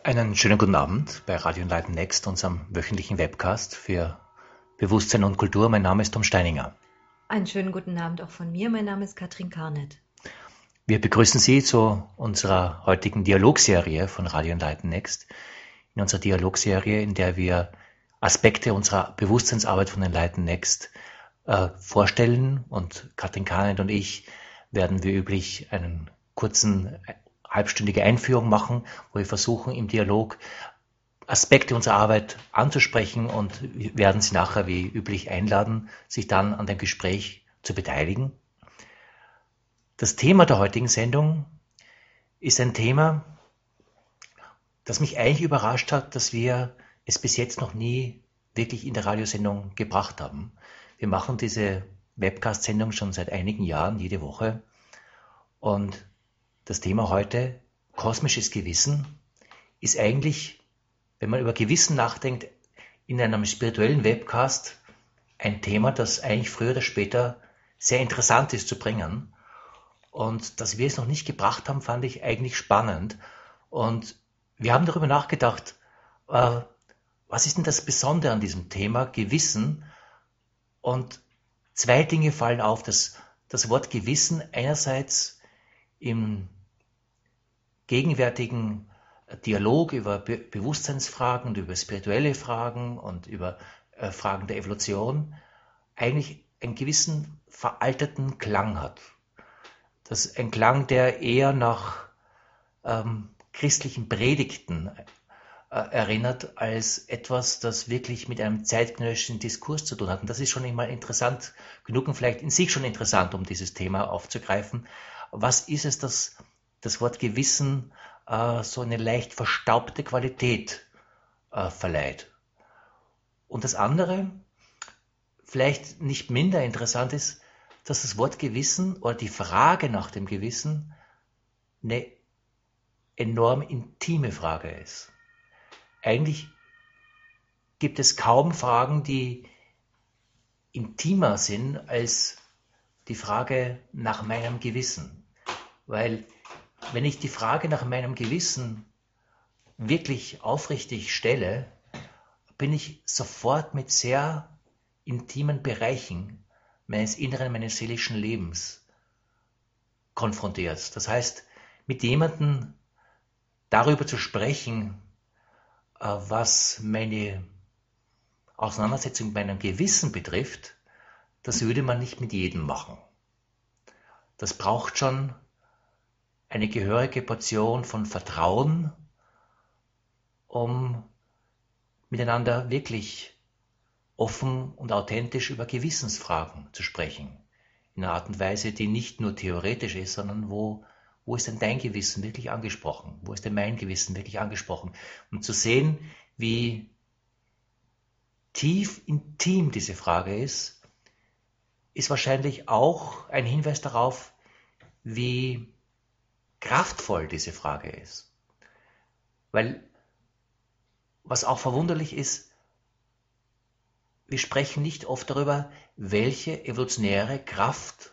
Einen schönen guten Abend bei Radio Enlighten Next, unserem wöchentlichen Webcast für Bewusstsein und Kultur. Mein Name ist Tom Steininger. Einen schönen guten Abend auch von mir. Mein Name ist Katrin Karnet. Wir begrüßen Sie zu unserer heutigen Dialogserie von Radio Enlighten Next. In unserer Dialogserie, in der wir Aspekte unserer Bewusstseinsarbeit von Enlighten Next vorstellen. Und Katrin Karnet und ich werden wie üblich einen kurzen halbstündige Einführung machen, wo wir versuchen, im Dialog Aspekte unserer Arbeit anzusprechen und werden Sie nachher wie üblich einladen, sich dann an dem Gespräch zu beteiligen. Das Thema der heutigen Sendung ist ein Thema, das mich eigentlich überrascht hat, dass wir es bis jetzt noch nie wirklich in der Radiosendung gebracht haben. Wir machen diese Webcast-Sendung schon seit einigen Jahren, jede Woche. Und das Thema heute, kosmisches Gewissen, ist eigentlich, wenn man über Gewissen nachdenkt, in einem spirituellen Webcast ein Thema, das eigentlich früher oder später sehr interessant ist zu bringen. Und dass wir es noch nicht gebracht haben, fand ich eigentlich spannend. Und wir haben darüber nachgedacht, was ist denn das Besondere an diesem Thema Gewissen? Und zwei Dinge fallen auf. Das Wort Gewissen einerseits im gegenwärtigen Dialog über Bewusstseinsfragen und über spirituelle Fragen und über Fragen der Evolution eigentlich einen gewissen veralterten Klang hat. Das ist ein Klang, der eher nach christlichen Predigten erinnert, als etwas, das wirklich mit einem zeitgenössischen Diskurs zu tun hat. Und das ist schon einmal interessant genug und vielleicht in sich schon interessant, um dieses Thema aufzugreifen. Was ist es, das Wort Gewissen so eine leicht verstaubte Qualität verleiht? Und das andere, vielleicht nicht minder interessant ist, dass das Wort Gewissen oder die Frage nach dem Gewissen eine enorm intime Frage ist. Eigentlich gibt es kaum Fragen, die intimer sind als die Frage nach meinem Gewissen. Weil wenn ich die Frage nach meinem Gewissen wirklich aufrichtig stelle, bin ich sofort mit sehr intimen Bereichen meines inneren, meines seelischen Lebens konfrontiert. Das heißt, mit jemandem darüber zu sprechen, was meine Auseinandersetzung mit meinem Gewissen betrifft, das würde man nicht mit jedem machen. Das braucht schon eine gehörige Portion von Vertrauen, um miteinander wirklich offen und authentisch über Gewissensfragen zu sprechen. In einer Art und Weise, die nicht nur theoretisch ist, sondern wo ist denn dein Gewissen wirklich angesprochen? Wo ist denn mein Gewissen wirklich angesprochen? Und zu sehen, wie tief intim diese Frage ist wahrscheinlich auch ein Hinweis darauf, wie kraftvoll diese Frage ist. Weil, was auch verwunderlich ist, wir sprechen nicht oft darüber, welche evolutionäre Kraft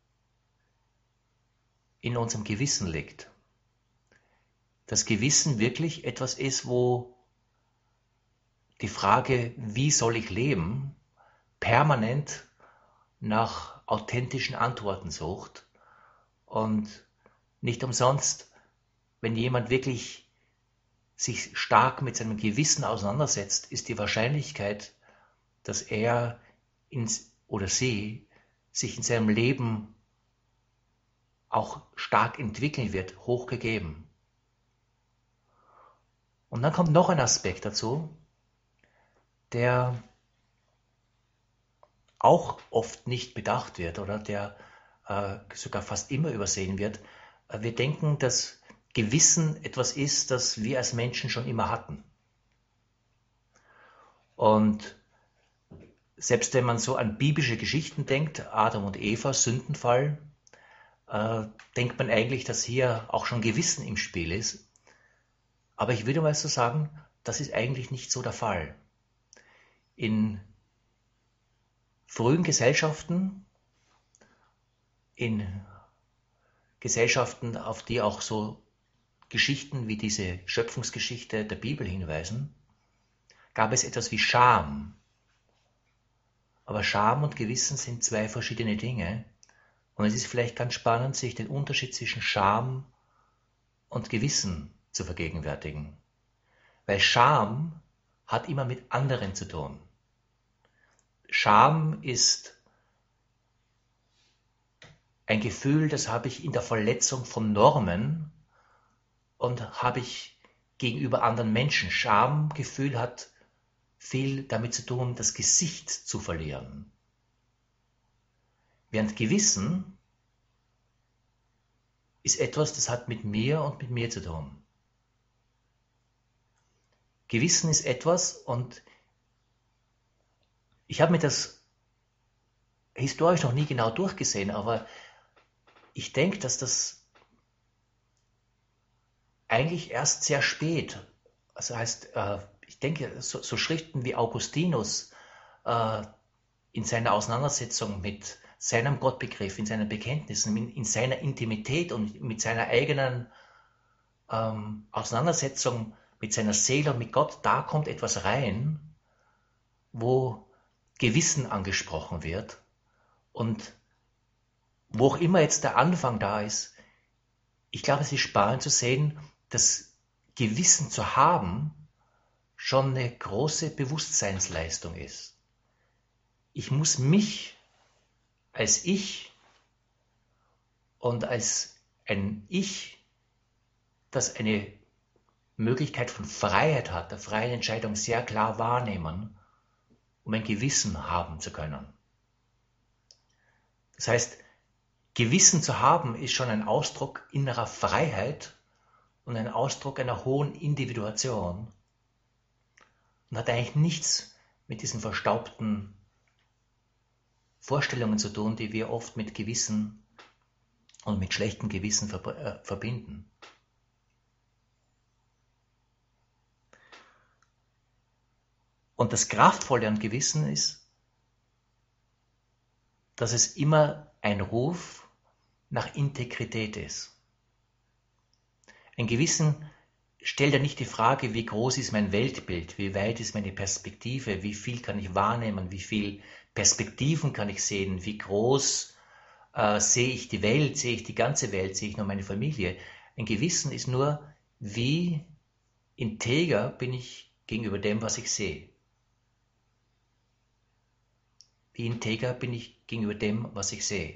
in unserem Gewissen liegt. Das Gewissen wirklich etwas ist, wo die Frage, wie soll ich leben, permanent nach authentischen Antworten sucht. Und nicht umsonst, wenn jemand wirklich sich stark mit seinem Gewissen auseinandersetzt, ist die Wahrscheinlichkeit, dass er oder sie sich in seinem Leben auch stark entwickeln wird, hochgegeben. Und dann kommt noch ein Aspekt dazu, der auch oft nicht bedacht wird oder der sogar fast immer übersehen wird. Wir denken, dass Gewissen etwas ist, das wir als Menschen schon immer hatten. Und selbst wenn man so an biblische Geschichten denkt, Adam und Eva, Sündenfall, denkt man eigentlich, dass hier auch schon Gewissen im Spiel ist. Aber ich würde mal so sagen, das ist eigentlich nicht so der Fall. In frühen Gesellschaften, in Gesellschaften, auf die auch so Geschichten wie diese Schöpfungsgeschichte der Bibel hinweisen, gab es etwas wie Scham. Aber Scham und Gewissen sind zwei verschiedene Dinge. Und es ist vielleicht ganz spannend, sich den Unterschied zwischen Scham und Gewissen zu vergegenwärtigen. Weil Scham hat immer mit anderen zu tun. Scham ist ein Gefühl, das habe ich in der Verletzung von Normen und habe ich gegenüber anderen Menschen. Schamgefühl hat viel damit zu tun, das Gesicht zu verlieren. Während Gewissen ist etwas, das hat mit mir und mit mir zu tun. Gewissen ist etwas, und ich habe mir das historisch noch nie genau durchgesehen, aber ich denke, dass das eigentlich erst sehr spät, also heißt, ich denke, so Schriften wie Augustinus in seiner Auseinandersetzung mit seinem Gottbegriff, in seinen Bekenntnissen, in seiner Intimität und mit seiner eigenen Auseinandersetzung mit seiner Seele und mit Gott, da kommt etwas rein, wo Gewissen angesprochen wird, und wo auch immer jetzt der Anfang da ist, ich glaube, es ist spannend zu sehen, dass Gewissen zu haben schon eine große Bewusstseinsleistung ist. Ich muss mich als Ich und als ein Ich, das eine Möglichkeit von Freiheit hat, der freien Entscheidung, sehr klar wahrnehmen, um ein Gewissen haben zu können. Das heißt, Gewissen zu haben ist schon ein Ausdruck innerer Freiheit und ein Ausdruck einer hohen Individuation und hat eigentlich nichts mit diesen verstaubten Vorstellungen zu tun, die wir oft mit Gewissen und mit schlechtem Gewissen verbinden. Und das Kraftvolle an Gewissen ist, dass es immer ein Ruf nach Integrität ist. Ein Gewissen stellt ja nicht die Frage, wie groß ist mein Weltbild, wie weit ist meine Perspektive, wie viel kann ich wahrnehmen, wie viele Perspektiven kann ich sehen, wie groß sehe ich die Welt, sehe ich die ganze Welt, sehe ich nur meine Familie. Ein Gewissen ist nur, wie integer bin ich gegenüber dem, was ich sehe. Wie integer bin ich gegenüber dem, was ich sehe.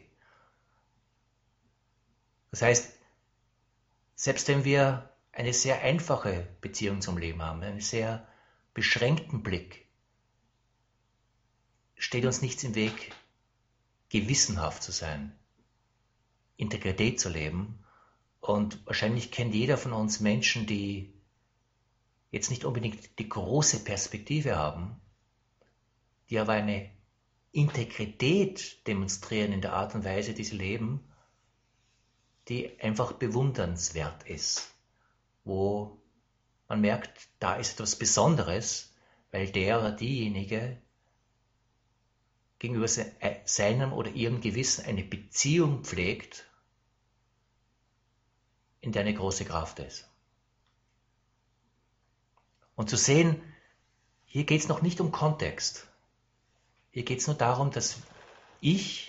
Das heißt, selbst wenn wir eine sehr einfache Beziehung zum Leben haben, einen sehr beschränkten Blick, steht uns nichts im Weg, gewissenhaft zu sein, Integrität zu leben. Und wahrscheinlich kennt jeder von uns Menschen, die jetzt nicht unbedingt die große Perspektive haben, die aber eine Integrität demonstrieren in der Art und Weise, wie sie leben, die einfach bewundernswert ist, wo man merkt, da ist etwas Besonderes, weil der oder diejenige gegenüber seinem oder ihrem Gewissen eine Beziehung pflegt, in der eine große Kraft ist. Und zu sehen, hier geht es noch nicht um Kontext. Hier geht es nur darum, dass ich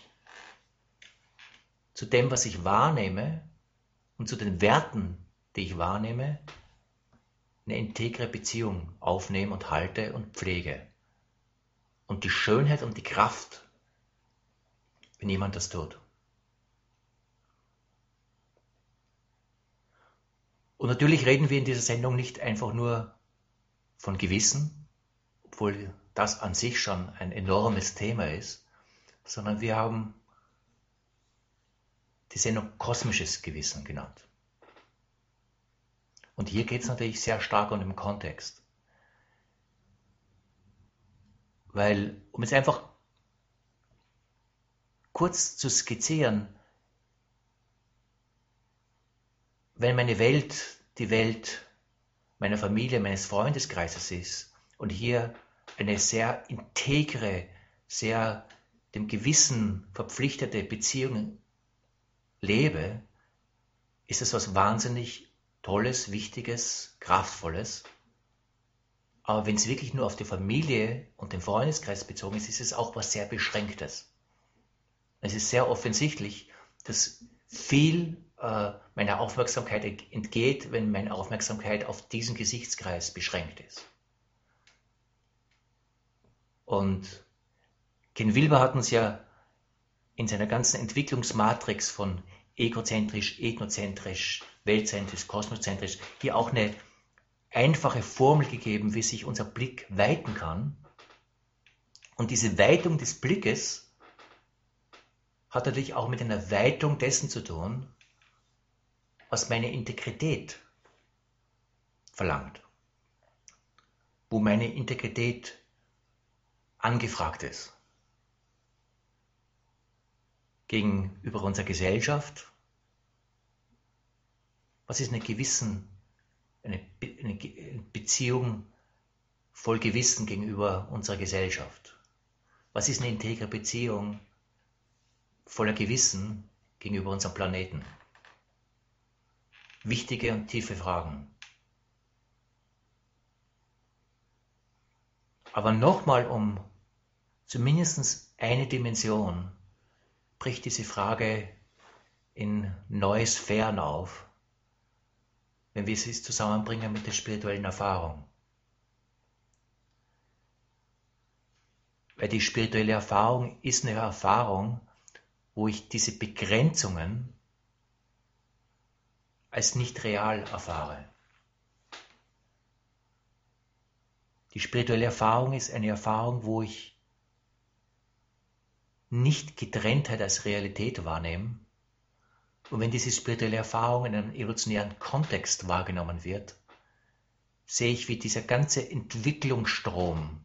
zu dem, was ich wahrnehme und zu den Werten, die ich wahrnehme, eine integre Beziehung aufnehme und halte und pflege. Und die Schönheit und die Kraft, wenn jemand das tut. Und natürlich reden wir in dieser Sendung nicht einfach nur von Gewissen, obwohl das an sich schon ein enormes Thema ist, sondern wir haben die Sendung kosmisches Gewissen genannt. Und hier geht es natürlich sehr stark um den Kontext. Weil, um es einfach kurz zu skizzieren, wenn meine Welt die Welt meiner Familie, meines Freundeskreises ist und hier eine sehr integre, sehr dem Gewissen verpflichtete Beziehung lebe, ist es was wahnsinnig Tolles, Wichtiges, Kraftvolles. Aber wenn es wirklich nur auf die Familie und den Freundeskreis bezogen ist, ist es auch was sehr Beschränktes. Es ist sehr offensichtlich, dass viel meiner Aufmerksamkeit entgeht, wenn meine Aufmerksamkeit auf diesen Gesichtskreis beschränkt ist. Und Ken Wilber hat uns ja in seiner ganzen Entwicklungsmatrix von egozentrisch, ethnozentrisch, weltzentrisch, kosmozentrisch hier auch eine einfache Formel gegeben, wie sich unser Blick weiten kann. Und diese Weitung des Blickes hat natürlich auch mit einer Weitung dessen zu tun, was meine Integrität verlangt, wo meine Integrität angefragt ist. Gegenüber unserer Gesellschaft, was ist eine Beziehung voll Gewissen gegenüber unserer Gesellschaft? Was ist eine integre Beziehung voller Gewissen gegenüber unserem Planeten? Wichtige und tiefe Fragen. Aber nochmal um zumindest eine Dimension bricht diese Frage in neue Sphären auf, wenn wir sie zusammenbringen mit der spirituellen Erfahrung. Weil die spirituelle Erfahrung ist eine Erfahrung, wo ich diese Begrenzungen als nicht real erfahre. Die spirituelle Erfahrung ist eine Erfahrung, wo ich nicht Getrenntheit als Realität wahrnehme. Und wenn diese spirituelle Erfahrung in einem evolutionären Kontext wahrgenommen wird, sehe ich, wie dieser ganze Entwicklungsstrom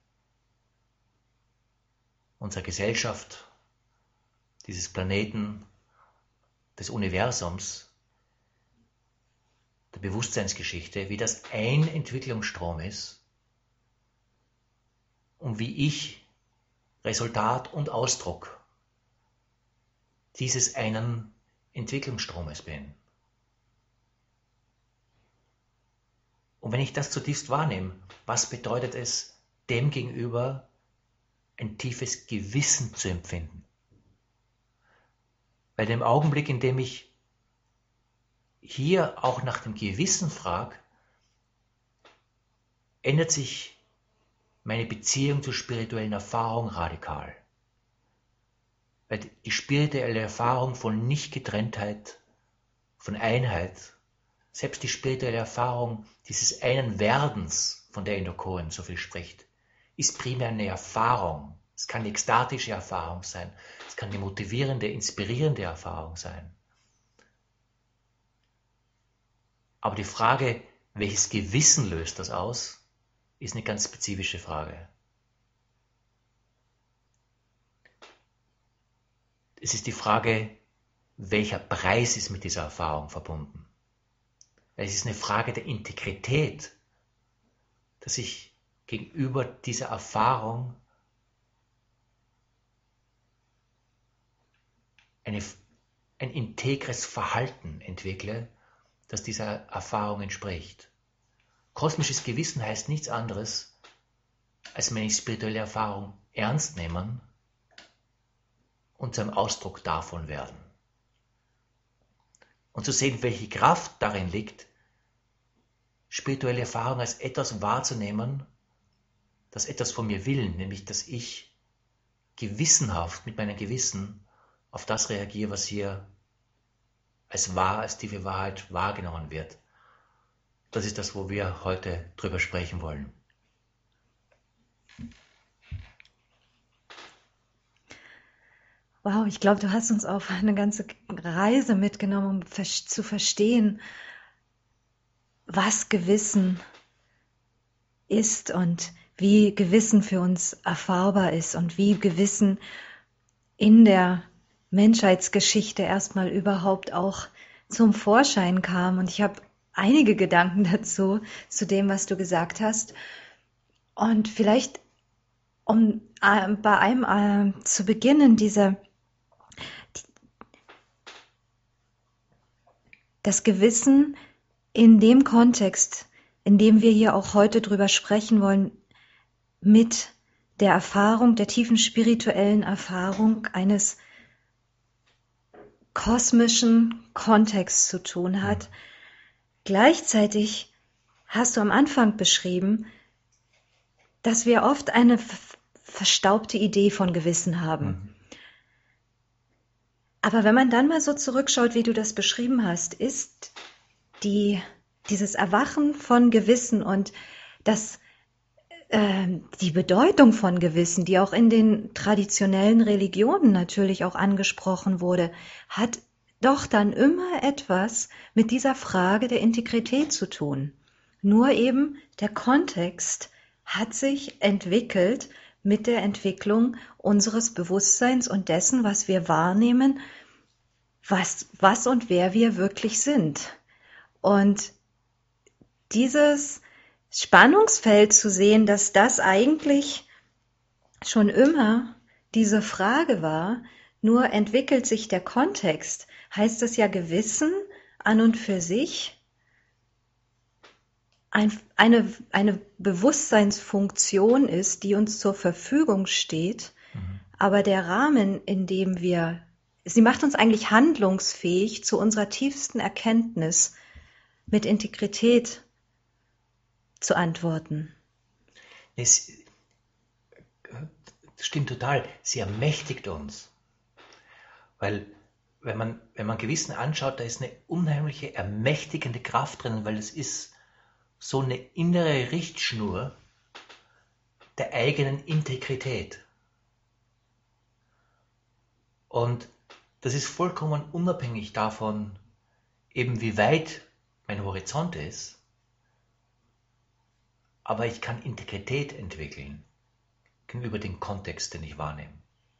unserer Gesellschaft, dieses Planeten, des Universums, der Bewusstseinsgeschichte, wie das ein Entwicklungsstrom ist und wie ich Resultat und Ausdruck dieses einen Entwicklungsstromes bin. Und wenn ich das zutiefst wahrnehme, was bedeutet es, dem gegenüber ein tiefes Gewissen zu empfinden? Weil im Augenblick, in dem ich hier auch nach dem Gewissen frage, ändert sich meine Beziehung zur spirituellen Erfahrung radikal. Weil die spirituelle Erfahrung von Nichtgetrenntheit, von Einheit, selbst die spirituelle Erfahrung dieses einen Werdens, von der Endo Cohen so viel spricht, ist primär eine Erfahrung. Es kann eine ekstatische Erfahrung sein, es kann eine motivierende, inspirierende Erfahrung sein. Aber die Frage, welches Gewissen löst das aus, ist eine ganz spezifische Frage. Es ist die Frage, welcher Preis ist mit dieser Erfahrung verbunden. Es ist eine Frage der Integrität, dass ich gegenüber dieser Erfahrung ein integres Verhalten entwickle, das dieser Erfahrung entspricht. Kosmisches Gewissen heißt nichts anderes, als meine spirituelle Erfahrung ernst nehmen und zum Ausdruck davon werden. Und zu sehen, welche Kraft darin liegt, spirituelle Erfahrung als etwas wahrzunehmen, das etwas von mir will, nämlich dass ich gewissenhaft mit meinem Gewissen auf das reagiere, was hier als wahr, als tiefe Wahrheit wahrgenommen wird. Das ist das, wo wir heute drüber sprechen wollen. Wow, ich glaube, du hast uns auf eine ganze Reise mitgenommen, um zu verstehen, was Gewissen ist und wie Gewissen für uns erfahrbar ist und wie Gewissen in der Menschheitsgeschichte erstmal überhaupt auch zum Vorschein kam. Und ich habe einige Gedanken dazu, zu dem, was du gesagt hast. Und vielleicht, um bei einem zu beginnen, das Gewissen in dem Kontext, in dem wir hier auch heute drüber sprechen wollen, mit der Erfahrung, der tiefen spirituellen Erfahrung eines kosmischen Kontexts zu tun hat. Gleichzeitig hast du am Anfang beschrieben, dass wir oft eine verstaubte Idee von Gewissen haben. Aber wenn man dann mal so zurückschaut, wie du das beschrieben hast, ist dieses Erwachen von Gewissen und die Bedeutung von Gewissen, die auch in den traditionellen Religionen natürlich auch angesprochen wurde, hat doch dann immer etwas mit dieser Frage der Integrität zu tun. Nur eben der Kontext hat sich entwickelt mit der Entwicklung unseres Bewusstseins und dessen, was wir wahrnehmen, was und wer wir wirklich sind. Und dieses Spannungsfeld zu sehen, dass das eigentlich schon immer diese Frage war, nur entwickelt sich der Kontext, heißt es ja Gewissen an und für sich eine Bewusstseinsfunktion ist, die uns zur Verfügung steht, aber der Rahmen, in dem sie macht uns eigentlich handlungsfähig zu unserer tiefsten Erkenntnis mit Integrität zu antworten. Es stimmt total. Sie ermächtigt uns. Weil, wenn man Gewissen anschaut, da ist eine unheimliche ermächtigende Kraft drin, weil es ist so eine innere Richtschnur der eigenen Integrität. Und das ist vollkommen unabhängig davon, eben wie weit mein Horizont ist. Aber ich kann Integrität entwickeln gegenüber dem Kontext, den ich wahrnehme.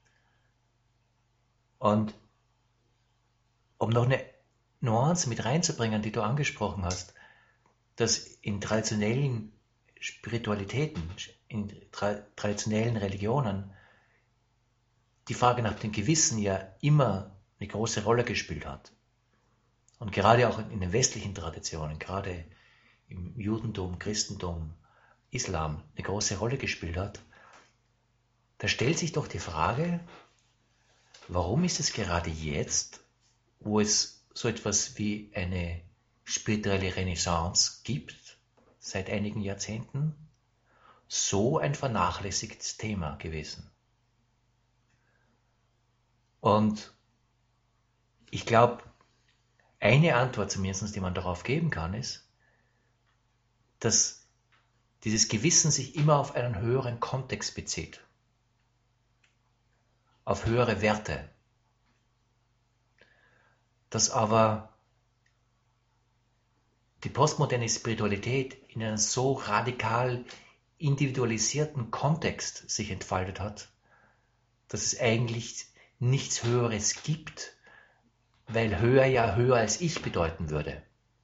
Und um noch eine Nuance mit reinzubringen, die du angesprochen hast, dass in traditionellen Spiritualitäten, in traditionellen Religionen die Frage nach dem Gewissen ja immer eine große Rolle gespielt hat. Und gerade auch in den westlichen Traditionen, gerade im Judentum, Christentum, Islam eine große Rolle gespielt hat, da stellt sich doch die Frage, warum ist es gerade jetzt, wo es so etwas wie eine spirituelle Renaissance gibt, seit einigen Jahrzehnten, so ein vernachlässigtes Thema gewesen? Und ich glaube, eine Antwort zumindest, die man darauf geben kann, ist, dass dieses Gewissen sich immer auf einen höheren Kontext bezieht, auf höhere Werte, dass aber die postmoderne Spiritualität in einem so radikal individualisierten Kontext sich entfaltet hat, dass es eigentlich nichts Höheres gibt, weil höher ja höher als ich bedeuten würde.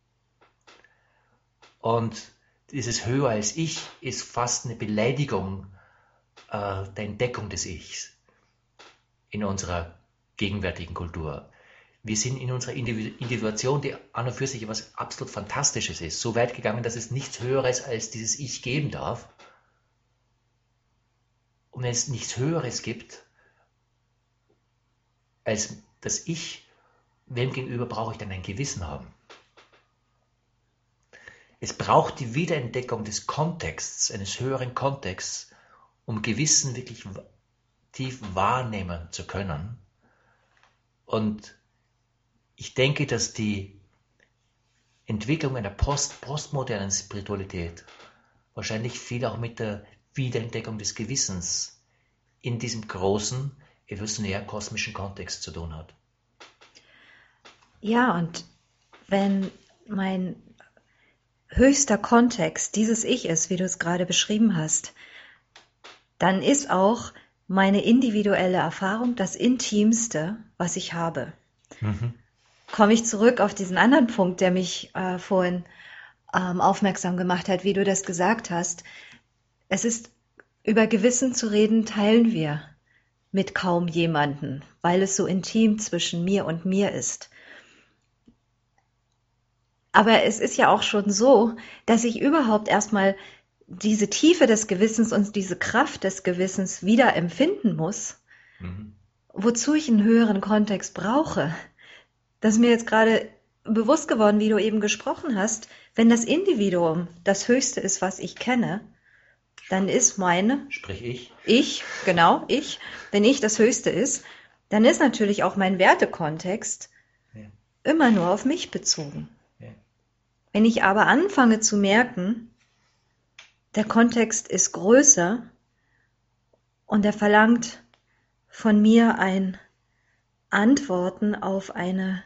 Und dieses höher als ich ist fast eine Beleidigung der Entdeckung des Ichs in unserer gegenwärtigen Kultur. Wir sind in unserer Individuation, die an und für sich etwas absolut Fantastisches ist, so weit gegangen, dass es nichts Höheres als dieses Ich geben darf. Und wenn es nichts Höheres gibt als das Ich, wem gegenüber brauche ich dann ein Gewissen haben? Es braucht die Wiederentdeckung des Kontexts, eines höheren Kontexts, um Gewissen wirklich tief wahrnehmen zu können. Und ich denke, dass die Entwicklung einer postmodernen Spiritualität wahrscheinlich viel auch mit der Wiederentdeckung des Gewissens in diesem großen, evolutionär kosmischen Kontext zu tun hat. Ja, und wenn mein höchster Kontext dieses Ich ist, wie du es gerade beschrieben hast, dann ist auch meine individuelle Erfahrung das Intimste, was ich habe. Komme ich zurück auf diesen anderen Punkt, der mich vorhin aufmerksam gemacht hat, wie du das gesagt hast. Es ist, über Gewissen zu reden, teilen wir mit kaum jemanden, weil es so intim zwischen mir und mir ist. Aber es ist ja auch schon so, dass ich überhaupt erstmal diese Tiefe des Gewissens und diese Kraft des Gewissens wieder empfinden muss, Mhm. wozu ich einen höheren Kontext brauche. Das ist mir jetzt gerade bewusst geworden, wie du eben gesprochen hast. Wenn das Individuum das Höchste ist, was ich kenne, dann ist Sprich wenn ich das Höchste ist, dann ist natürlich auch mein Wertekontext ja, immer nur auf mich bezogen. ja, Wenn ich aber anfange zu merken, der Kontext ist größer und er verlangt von mir ein Antworten auf eine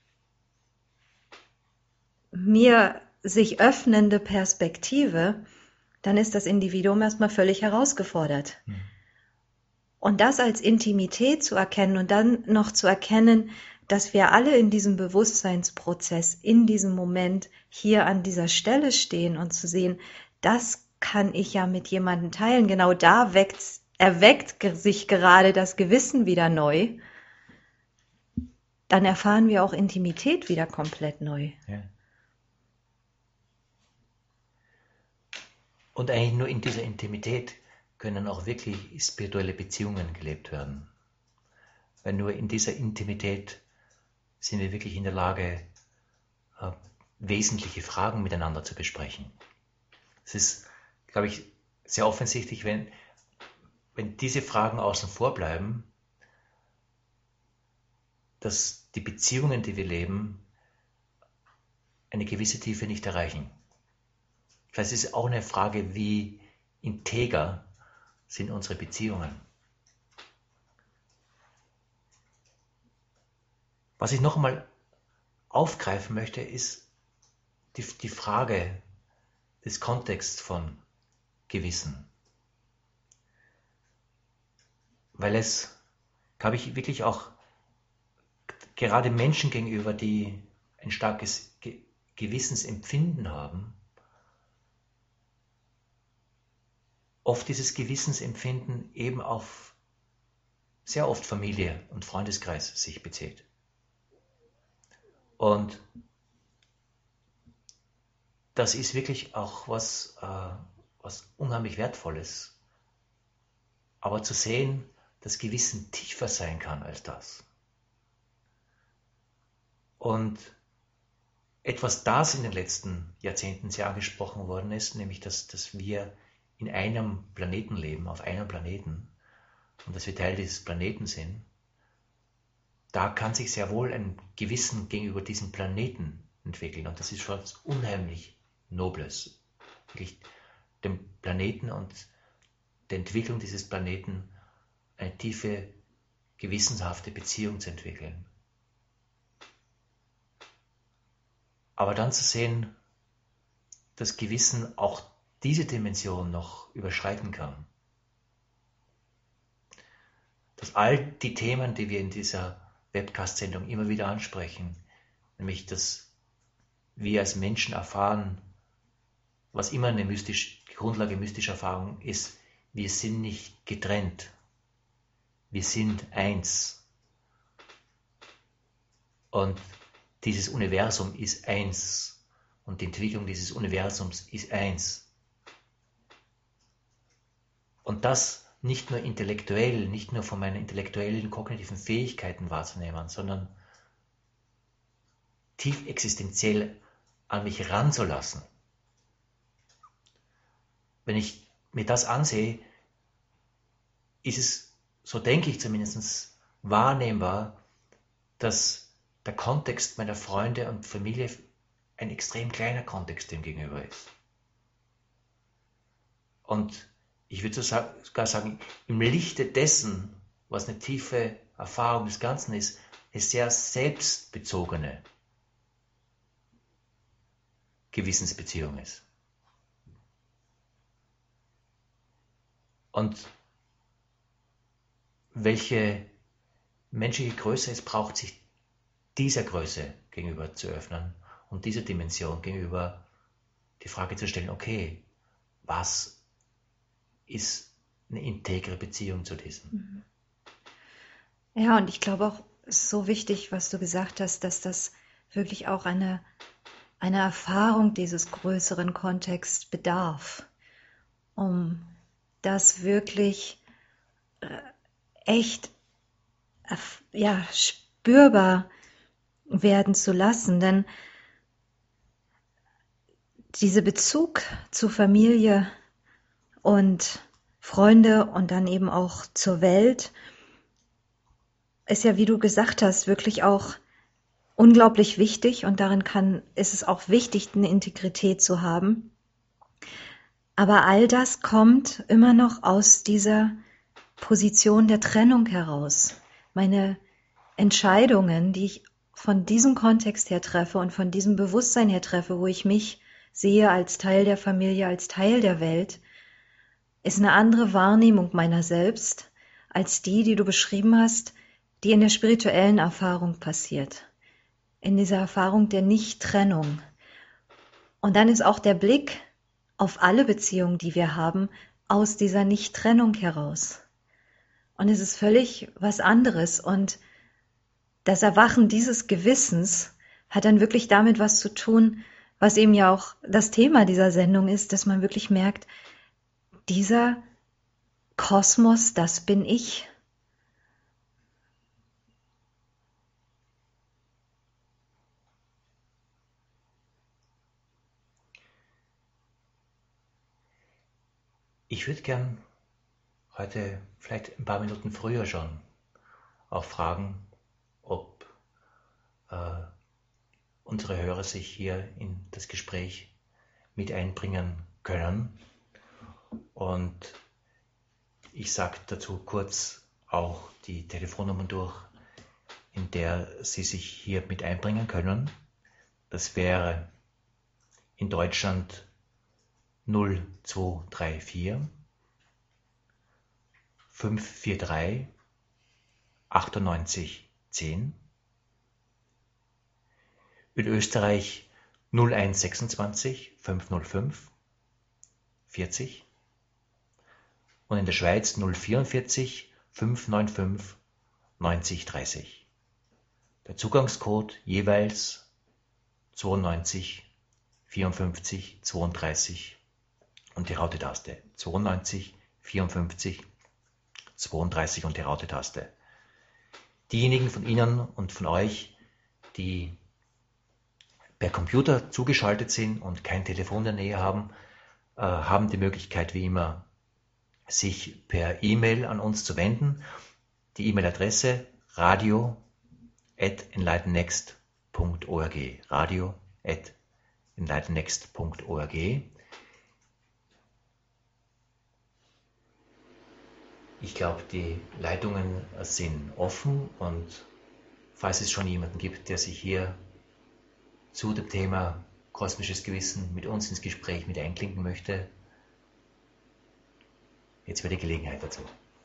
mir sich öffnende Perspektive, dann ist das Individuum erstmal völlig herausgefordert. mhm. Und das als Intimität zu erkennen und dann noch zu erkennen, dass wir alle in diesem Bewusstseinsprozess, in diesem Moment hier an dieser Stelle stehen und zu sehen, das kann ich ja mit jemandem teilen. Genau da erweckt sich gerade das Gewissen wieder neu. Dann erfahren wir auch Intimität wieder komplett neu. Ja. Und eigentlich nur in dieser Intimität können auch wirklich spirituelle Beziehungen gelebt werden. Weil nur in dieser Intimität sind wir wirklich in der Lage, wesentliche Fragen miteinander zu besprechen. Es ist, glaube ich, sehr offensichtlich, wenn diese Fragen außen vor bleiben, dass die Beziehungen, die wir leben, eine gewisse Tiefe nicht erreichen. Das heißt, es ist auch eine Frage, wie integer sind unsere Beziehungen. Was ich noch einmal aufgreifen möchte, ist die Frage des Kontexts von Gewissen. Weil es, glaube ich, wirklich auch gerade Menschen gegenüber, die ein starkes Gewissensempfinden haben, oft dieses Gewissensempfinden eben auf sehr oft Familie und Freundeskreis sich bezieht. Und das ist wirklich auch was unheimlich Wertvolles. Aber zu sehen, dass Gewissen tiefer sein kann als das. Und etwas, das in den letzten Jahrzehnten sehr angesprochen worden ist, nämlich dass wir in einem Planeten leben, auf einem Planeten, und dass wir Teil dieses Planeten sind, da kann sich sehr wohl ein Gewissen gegenüber diesem Planeten entwickeln. Und das ist schon was unheimlich Nobles. Wirklich dem Planeten und der Entwicklung dieses Planeten eine tiefe, gewissenhafte Beziehung zu entwickeln. Aber dann zu sehen, dass Gewissen auch diese Dimension noch überschreiten kann. Dass all die Themen, die wir in dieser Webcast-Sendung immer wieder ansprechen, nämlich dass wir als Menschen erfahren, was immer eine Grundlage mystischer Erfahrung ist, wir sind nicht getrennt, wir sind eins. Und dieses Universum ist eins und die Entwicklung dieses Universums ist eins. Und das nicht nur intellektuell, nicht nur von meinen intellektuellen, kognitiven Fähigkeiten wahrzunehmen, sondern tief existenziell an mich ranzulassen. Wenn ich mir das ansehe, ist es, so denke ich zumindest, wahrnehmbar, dass der Kontext meiner Freunde und Familie ein extrem kleiner Kontext dem gegenüber ist. Und ich würde sogar sagen, im Lichte dessen, was eine tiefe Erfahrung des Ganzen ist, eine sehr selbstbezogene Gewissensbeziehung ist. Und welche menschliche Größe es braucht, sich dieser Größe gegenüber zu öffnen und dieser Dimension gegenüber die Frage zu stellen, okay, was ist eine integre Beziehung zu diesem? Ja, und ich glaube auch, es ist so wichtig, was du gesagt hast, dass das wirklich auch eine eine Erfahrung dieses größeren Kontexts bedarf, um das wirklich echt spürbar werden zu lassen. Denn dieser Bezug zu Familie und Freunde und dann eben auch zur Welt ist ja, wie du gesagt hast, wirklich auch unglaublich wichtig, und darin ist es auch wichtig, eine Integrität zu haben. Aber all das kommt immer noch aus dieser Position der Trennung heraus. Meine Entscheidungen, die ich von diesem Kontext her treffe und von diesem Bewusstsein her treffe, wo ich mich sehe als Teil der Familie, als Teil der Welt, ist eine andere Wahrnehmung meiner selbst als die du beschrieben hast, die in der spirituellen Erfahrung passiert. In dieser Erfahrung der Nicht-Trennung. Und dann ist auch der Blick auf alle Beziehungen, die wir haben, aus dieser Nicht-Trennung heraus. Und es ist völlig was anderes. Und das Erwachen dieses Gewissens hat dann wirklich damit was zu tun, was eben ja auch das Thema dieser Sendung ist, dass man wirklich merkt, dieser Kosmos, das bin ich. Ich würde gern heute vielleicht ein paar Minuten früher schon auch fragen, ob unsere Hörer sich hier in das Gespräch mit einbringen können. Und ich sage dazu kurz auch die Telefonnummern durch, in der Sie sich hier mit einbringen können. Das wäre in Deutschland 0234 543 98 10. In Österreich 0126 505 40 und in der Schweiz 044 595 90 30. Der Zugangscode jeweils 92 54 32 und die Raute-Taste 92 54 32 und die Raute-Taste. Diejenigen von Ihnen und von euch, die per Computer zugeschaltet sind und kein Telefon in der Nähe haben, haben die Möglichkeit wie immer, sich per E-Mail an uns zu wenden. Die E-Mail-Adresse radio@enlightennext.org. radio@enlightennext.org. Ich glaube, die Leitungen sind offen, und falls es schon jemanden gibt, der sich hier zu dem Thema kosmisches Gewissen mit uns ins Gespräch mit einklinken möchte, jetzt wäre die Gelegenheit dazu.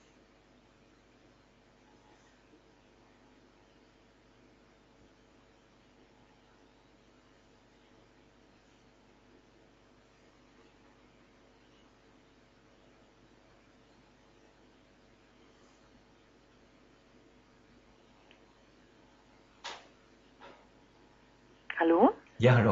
Hallo? Ja, hallo.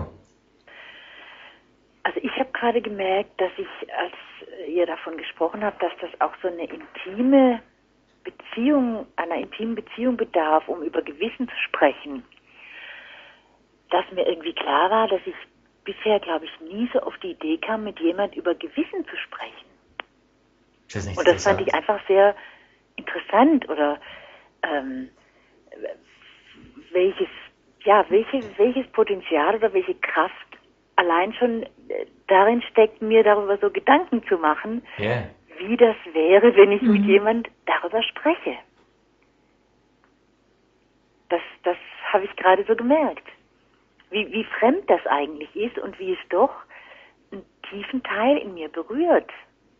Also ich habe gerade gemerkt, dass ich, als ihr davon gesprochen habt, dass das auch so eine intime Beziehung, einer intimen Beziehung bedarf, um über Gewissen zu sprechen. Dass mir irgendwie klar war, dass ich bisher, glaube ich, nie so auf die Idee kam, mit jemand über Gewissen zu sprechen. Und das fand ich einfach sehr interessant, oder welches Potenzial oder welche Kraft allein schon darin steckt, mir darüber so Gedanken zu machen, wie das wäre, wenn ich mit jemand darüber spreche. Das habe ich gerade so gemerkt. Wie fremd das eigentlich ist und wie es doch einen tiefen Teil in mir berührt.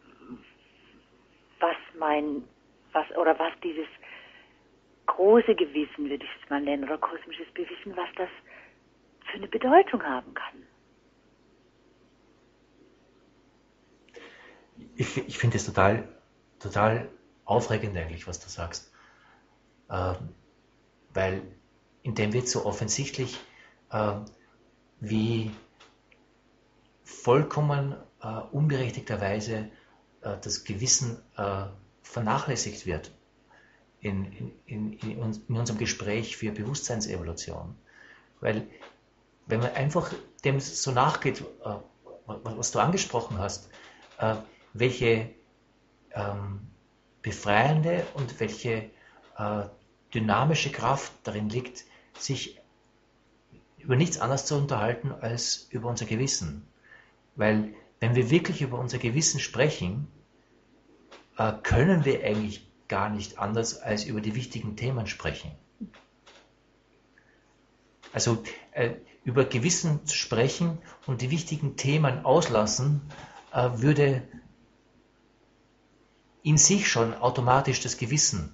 Was dieses große Gewissen, würde ich es mal nennen, oder kosmisches Gewissen, was das für eine Bedeutung haben kann. Ich finde es total aufregend eigentlich, was du sagst. Weil in dem wird so offensichtlich, wie vollkommen unberechtigterweise das Gewissen vernachlässigt wird in unserem Gespräch für Bewusstseinsevolution. Weil wenn man einfach dem so nachgeht, was du angesprochen hast, welche befreiende und welche dynamische Kraft darin liegt, sich über nichts anderes zu unterhalten als über unser Gewissen. Weil wenn wir wirklich über unser Gewissen sprechen, können wir eigentlich gar nicht anders als über die wichtigen Themen sprechen. Also über Gewissen zu sprechen und die wichtigen Themen auslassen, würde in sich schon automatisch das Gewissen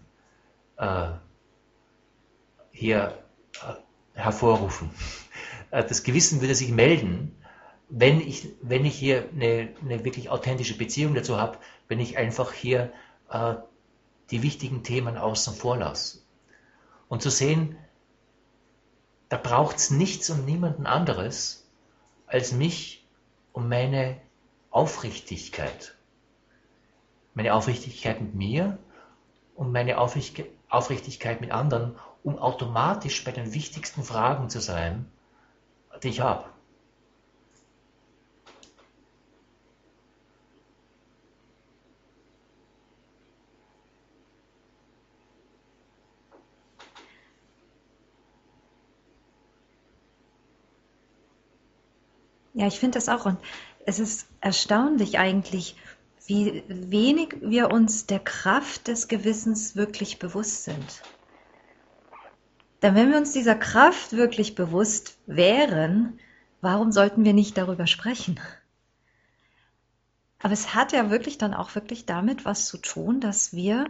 hier hervorrufen. Das Gewissen würde sich melden, wenn ich hier eine wirklich authentische Beziehung dazu habe, wenn ich einfach hier die wichtigen Themen außen vor lasse. Und zu sehen, da braucht es nichts und niemanden anderes als mich und meine Aufrichtigkeit. Meine Aufrichtigkeit mit mir und meine Aufrichtigkeit mit anderen, um automatisch bei den wichtigsten Fragen zu sein, die ich habe. Ja, ich finde das auch. Und es ist erstaunlich eigentlich, wie wenig wir uns der Kraft des Gewissens wirklich bewusst sind. Denn wenn wir uns dieser Kraft wirklich bewusst wären, warum sollten wir nicht darüber sprechen? Aber es hat ja wirklich dann auch wirklich damit was zu tun, dass wir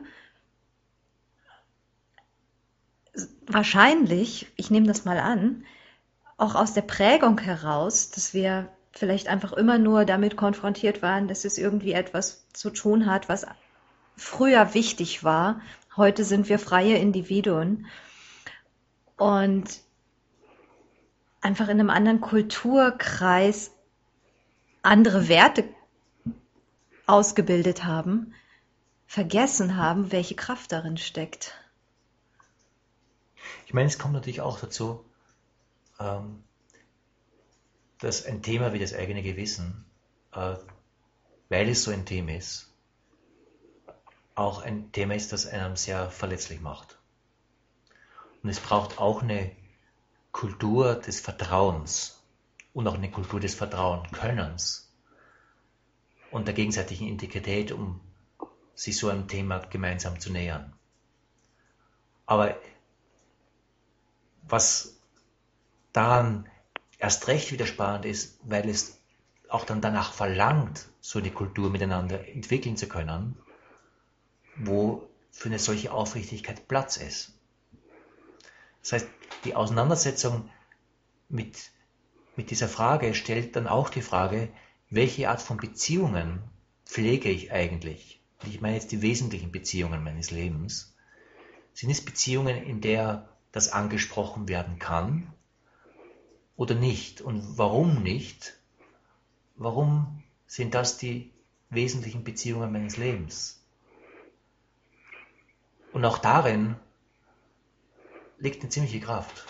wahrscheinlich, ich nehme das mal an, auch aus der Prägung heraus, dass wir vielleicht einfach immer nur damit konfrontiert waren, dass es irgendwie etwas zu tun hat, was früher wichtig war. Heute sind wir freie Individuen und einfach in einem anderen Kulturkreis andere Werte ausgebildet haben, vergessen haben, welche Kraft darin steckt. Ich meine, es kommt natürlich auch dazu, dass ein Thema wie das eigene Gewissen, weil es so ein Thema ist, auch ein Thema ist, das einem sehr verletzlich macht. Und es braucht auch eine Kultur des Vertrauens und auch eine Kultur des Vertrauenkönnens und der gegenseitigen Integrität, um sich so einem Thema gemeinsam zu nähern. Aber was daran erst recht wieder spannend ist, weil es auch dann danach verlangt, so eine Kultur miteinander entwickeln zu können, wo für eine solche Aufrichtigkeit Platz ist. Das heißt, die Auseinandersetzung mit dieser Frage stellt dann auch die Frage, welche Art von Beziehungen pflege ich eigentlich? Und ich meine jetzt die wesentlichen Beziehungen meines Lebens. Sind es Beziehungen, in der das angesprochen werden kann oder nicht? Und warum nicht? Warum sind das die wesentlichen Beziehungen meines Lebens? Und auch darin liegt eine ziemliche Kraft.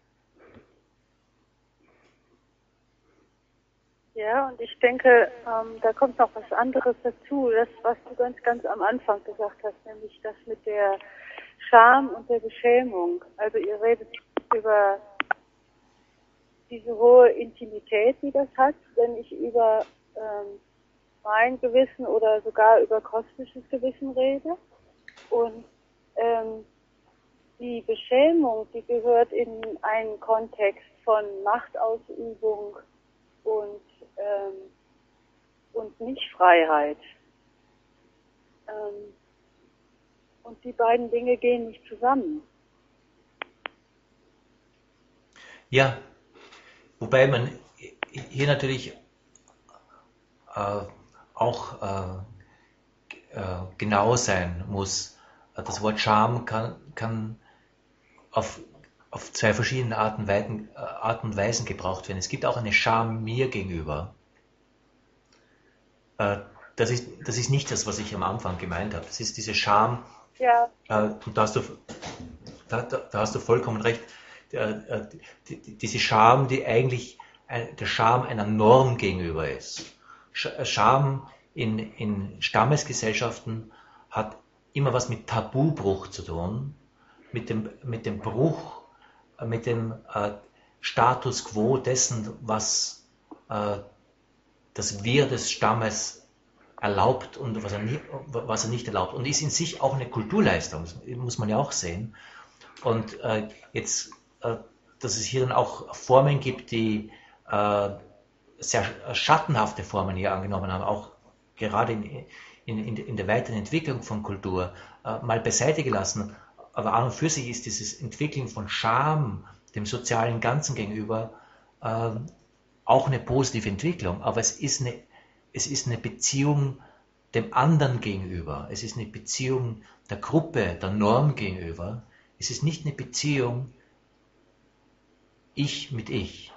Ja, und ich denke, da kommt noch was anderes dazu, das, was du ganz am Anfang gesagt hast, nämlich das mit der Scham und der Beschämung. Also ihr redet über diese hohe Intimität, die das hat, wenn ich über mein Gewissen oder sogar über kosmisches Gewissen rede. Und die Beschämung, die gehört in einen Kontext von Machtausübung und Nichtfreiheit. Und die beiden Dinge gehen nicht zusammen. Ja, wobei man hier natürlich auch genau sein muss. Das Wort Scham kann auf auf zwei verschiedene Arten und Weisen gebraucht werden. Es gibt auch eine Scham mir gegenüber. Das ist nicht das, was ich am Anfang gemeint habe. Das ist diese Scham, Ja, und da hast du vollkommen recht, diese Scham, die eigentlich der Scham einer Norm gegenüber ist. Scham in Stammesgesellschaften hat immer was mit Tabubruch zu tun, mit dem Bruch, mit dem Status quo dessen, was das Wir des Stammes erlaubt und was er nicht erlaubt. Und ist in sich auch eine Kulturleistung, das muss man ja auch sehen. Und dass es hier dann auch Formen gibt, die sehr schattenhafte Formen hier angenommen haben, auch gerade in der weiteren Entwicklung von Kultur, mal beiseite gelassen. Aber an und für sich ist dieses Entwickeln von Scham dem sozialen Ganzen gegenüber auch eine positive Entwicklung. Aber es ist eine Beziehung dem anderen gegenüber. Es ist eine Beziehung der Gruppe, der Norm gegenüber. Es ist nicht eine Beziehung ich mit ich.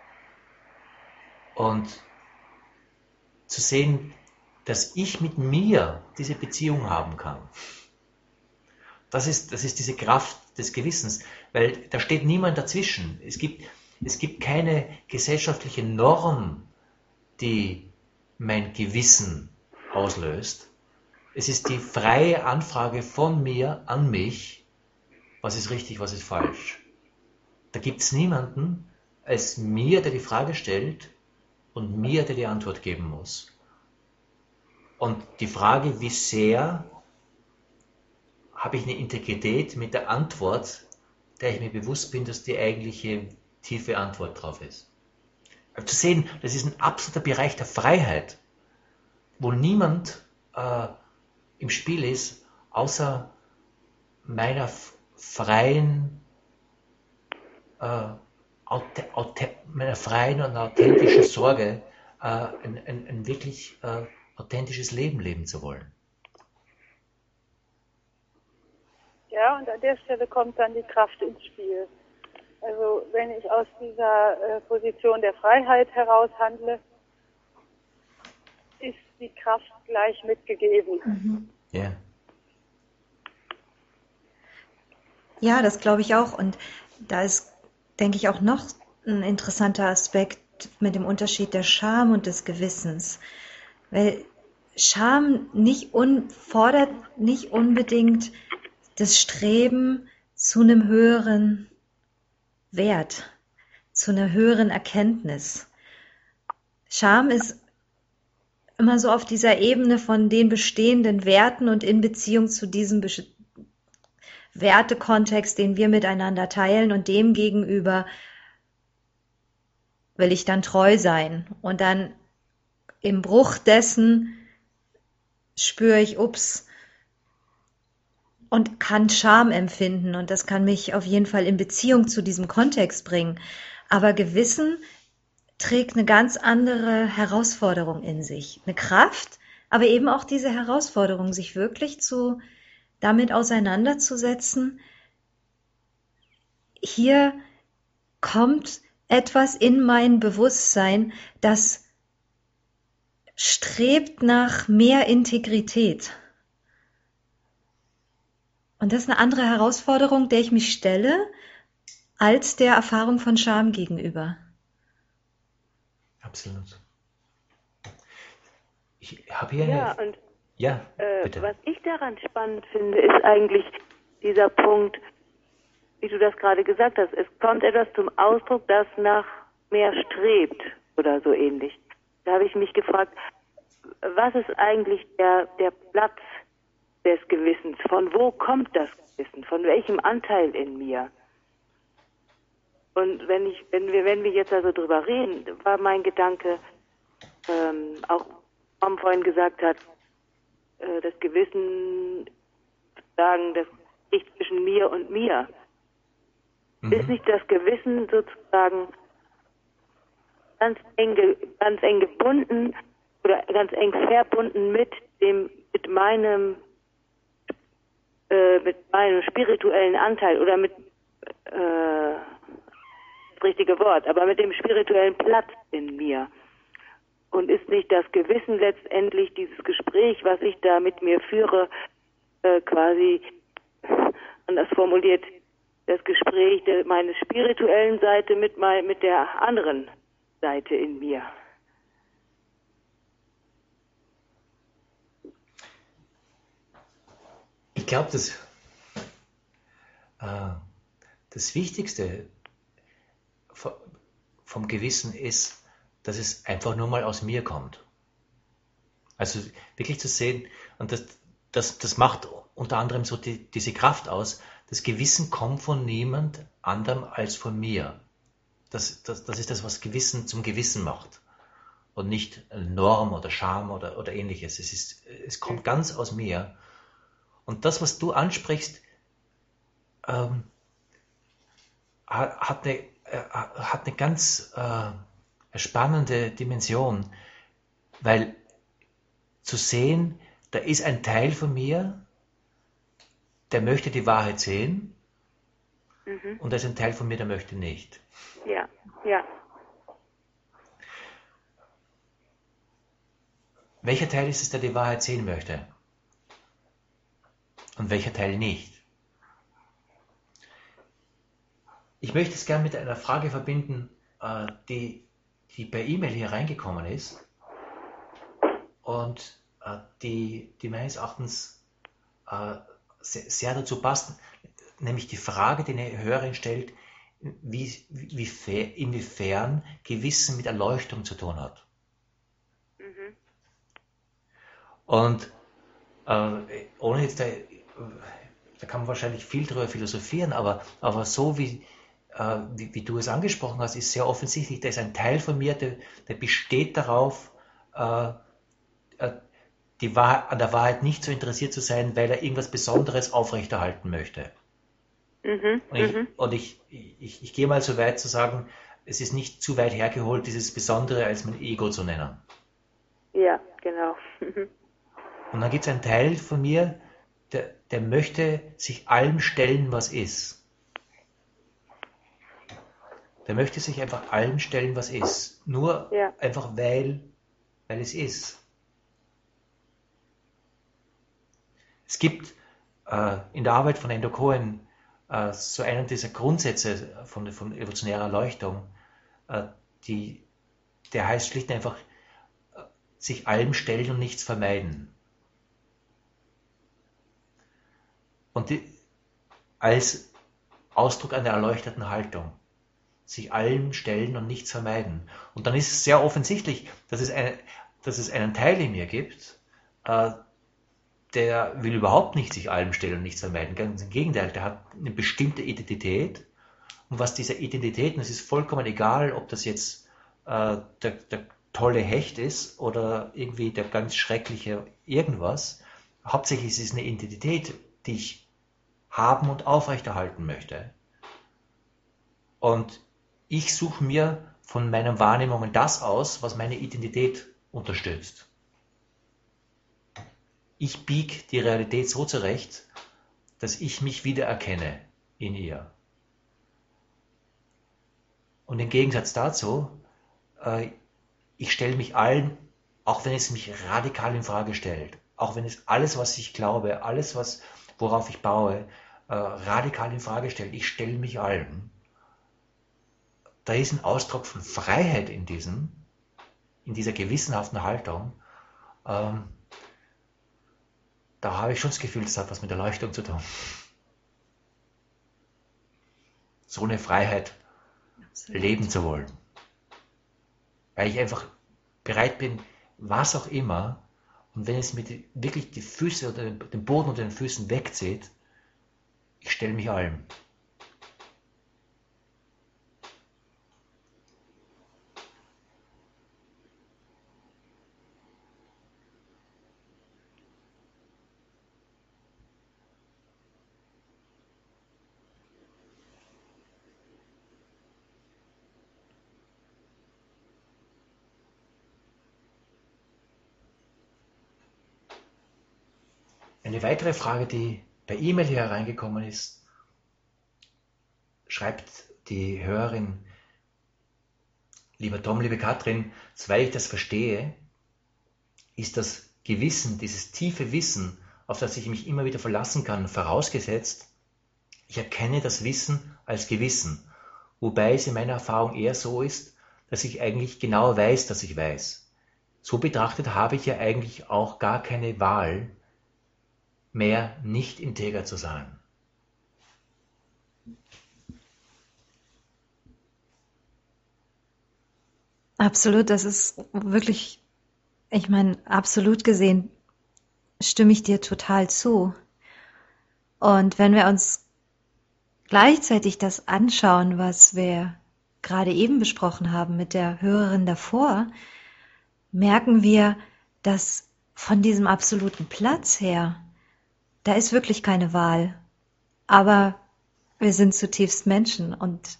Und zu sehen, dass ich mit mir diese Beziehung haben kann. Das ist diese Kraft des Gewissens, weil da steht niemand dazwischen. Es gibt keine gesellschaftliche Norm, die mein Gewissen auslöst. Es ist die freie Anfrage von mir an mich, was ist richtig, was ist falsch. Da gibt es niemanden als mir, der die Frage stellt und mir, der die Antwort geben muss. Und die Frage, wie sehr habe ich eine Integrität mit der Antwort, der ich mir bewusst bin, dass die eigentliche tiefe Antwort drauf ist. Also zu sehen, das ist ein absoluter Bereich der Freiheit, wo niemand im Spiel ist, außer meiner freien und authentischen Sorge, ein wirklich authentisches Leben leben zu wollen. ja, und an der Stelle kommt dann die Kraft ins Spiel. Also wenn ich aus dieser Position der Freiheit heraus handle, ist die Kraft gleich mitgegeben. Ja. Ja, das glaube ich auch. Und da ist, denke ich, auch noch ein interessanter Aspekt mit dem Unterschied der Scham und des Gewissens. Weil Scham fordert nicht unbedingt das Streben zu einem höheren Wert, zu einer höheren Erkenntnis. Scham ist immer so auf dieser Ebene von den bestehenden Werten und in Beziehung zu diesem Wertekontext, den wir miteinander teilen, und dem gegenüber will ich dann treu sein. Und dann im Bruch dessen spüre ich, ups, und kann Scham empfinden. Und das kann mich auf jeden Fall in Beziehung zu diesem Kontext bringen. Aber Gewissen trägt eine ganz andere Herausforderung in sich. Eine Kraft, aber eben auch diese Herausforderung, sich wirklich damit auseinanderzusetzen. Hier kommt etwas in mein Bewusstsein, das strebt nach mehr Integrität. Und das ist eine andere Herausforderung, der ich mich stelle, als der Erfahrung von Scham gegenüber. Absolut. Ich habe hier Ja, eine... und Ja, bitte. was ich daran spannend finde, ist eigentlich dieser Punkt, wie du das gerade gesagt hast. Es kommt etwas zum Ausdruck, das nach mehr strebt oder so ähnlich. Da habe ich mich gefragt, was ist eigentlich der Platz des Gewissens? Von wo kommt das Gewissen? Von welchem Anteil in mir? Und wenn wir jetzt also drüber reden, war mein Gedanke, auch Tom vorhin gesagt hat, das Gewissen, sagen, das liegt zwischen mir und mir. Ist nicht das Gewissen sozusagen ganz eng gebunden oder ganz eng verbunden mit meinem spirituellen Anteil oder mit das richtige Wort, aber mit dem spirituellen Platz in mir. Und ist nicht das Gewissen letztendlich dieses Gespräch, was ich da mit mir führe, quasi anders formuliert, das Gespräch meiner spirituellen Seite mit der anderen Seite in mir? Ich glaube, das Wichtigste vom Gewissen ist, dass es einfach nur mal aus mir kommt. Also wirklich zu sehen, und das macht unter anderem so diese Kraft aus, das Gewissen kommt von niemand anderem als von mir. Das ist das, was Gewissen zum Gewissen macht. Und nicht Norm oder Scham oder ähnliches. Es kommt ganz aus mir. Und das, was du ansprichst, hat eine ganz spannende Dimension, weil zu sehen, da ist ein Teil von mir, der möchte die Wahrheit sehen, und da ist ein Teil von mir, der möchte nicht. Ja, ja. Welcher Teil ist es, der die Wahrheit sehen möchte? Und welcher Teil nicht? Ich möchte es gerne mit einer Frage verbinden, die per E-Mail hier reingekommen ist und die meines Erachtens sehr dazu passt, nämlich die Frage, die eine Hörerin stellt, inwiefern Gewissen mit Erleuchtung zu tun hat. Und ohne jetzt da kann man wahrscheinlich viel drüber philosophieren, aber so wie du es angesprochen hast, ist sehr offensichtlich, da ist ein Teil von mir, der besteht darauf, an der Wahrheit nicht so interessiert zu sein, weil er irgendwas Besonderes aufrechterhalten möchte. Und ich gehe mal so weit zu sagen, es ist nicht zu weit hergeholt, dieses Besondere als mein Ego zu nennen. Ja, genau. Und dann gibt es einen Teil von mir, der möchte sich allem stellen, was ist. Der möchte sich einfach allem stellen, was ist. Nur einfach, weil es ist. Es gibt in der Arbeit von Endo Cohen so einen dieser Grundsätze von evolutionärer Erleuchtung, der heißt schlicht und einfach, sich allem stellen und nichts vermeiden. Und als Ausdruck einer erleuchteten Haltung. Sich allem stellen und nichts vermeiden. Und dann ist es sehr offensichtlich, dass es einen Teil in mir gibt, der will überhaupt nicht sich allem stellen und nichts vermeiden. Ganz im Gegenteil, der hat eine bestimmte Identität. Und was dieser Identität, und es ist vollkommen egal, ob das jetzt der tolle Hecht ist oder irgendwie der ganz schreckliche irgendwas, hauptsächlich ist es eine Identität, die ich haben und aufrechterhalten möchte. Und ich suche mir von meinen Wahrnehmungen das aus, was meine Identität unterstützt. Ich biege die Realität so zurecht, dass ich mich wiedererkenne in ihr. Und im Gegensatz dazu, ich stelle mich allen, auch wenn es mich radikal in Frage stellt, auch wenn es alles, was ich glaube, alles, worauf ich baue, radikal in Frage stellt, ich stelle mich allen. Da ist ein Ausdruck von Freiheit in dieser gewissenhaften Haltung. Da habe ich schon das Gefühl, das hat was mit Erleuchtung zu tun. So eine Freiheit leben zu wollen. Weil ich einfach bereit bin, was auch immer, und wenn es mir wirklich die Füße oder den Boden unter den Füßen wegzieht, ich stelle mich allem. Eine weitere Frage, die per E-Mail hier hereingekommen ist, schreibt die Hörerin, lieber Tom, liebe Katrin, soweit ich das verstehe, ist das Gewissen, dieses tiefe Wissen, auf das ich mich immer wieder verlassen kann, vorausgesetzt, ich erkenne das Wissen als Gewissen, wobei es in meiner Erfahrung eher so ist, dass ich eigentlich genau weiß, dass ich weiß. So betrachtet habe ich ja eigentlich auch gar keine Wahl mehr, nicht integer zu sein. Absolut, das ist wirklich, ich meine, absolut gesehen stimme ich dir total zu. Und wenn wir uns gleichzeitig das anschauen, was wir gerade eben besprochen haben mit der Hörerin davor, merken wir, dass von diesem absoluten Platz her, da ist wirklich keine Wahl. Aber wir sind zutiefst Menschen und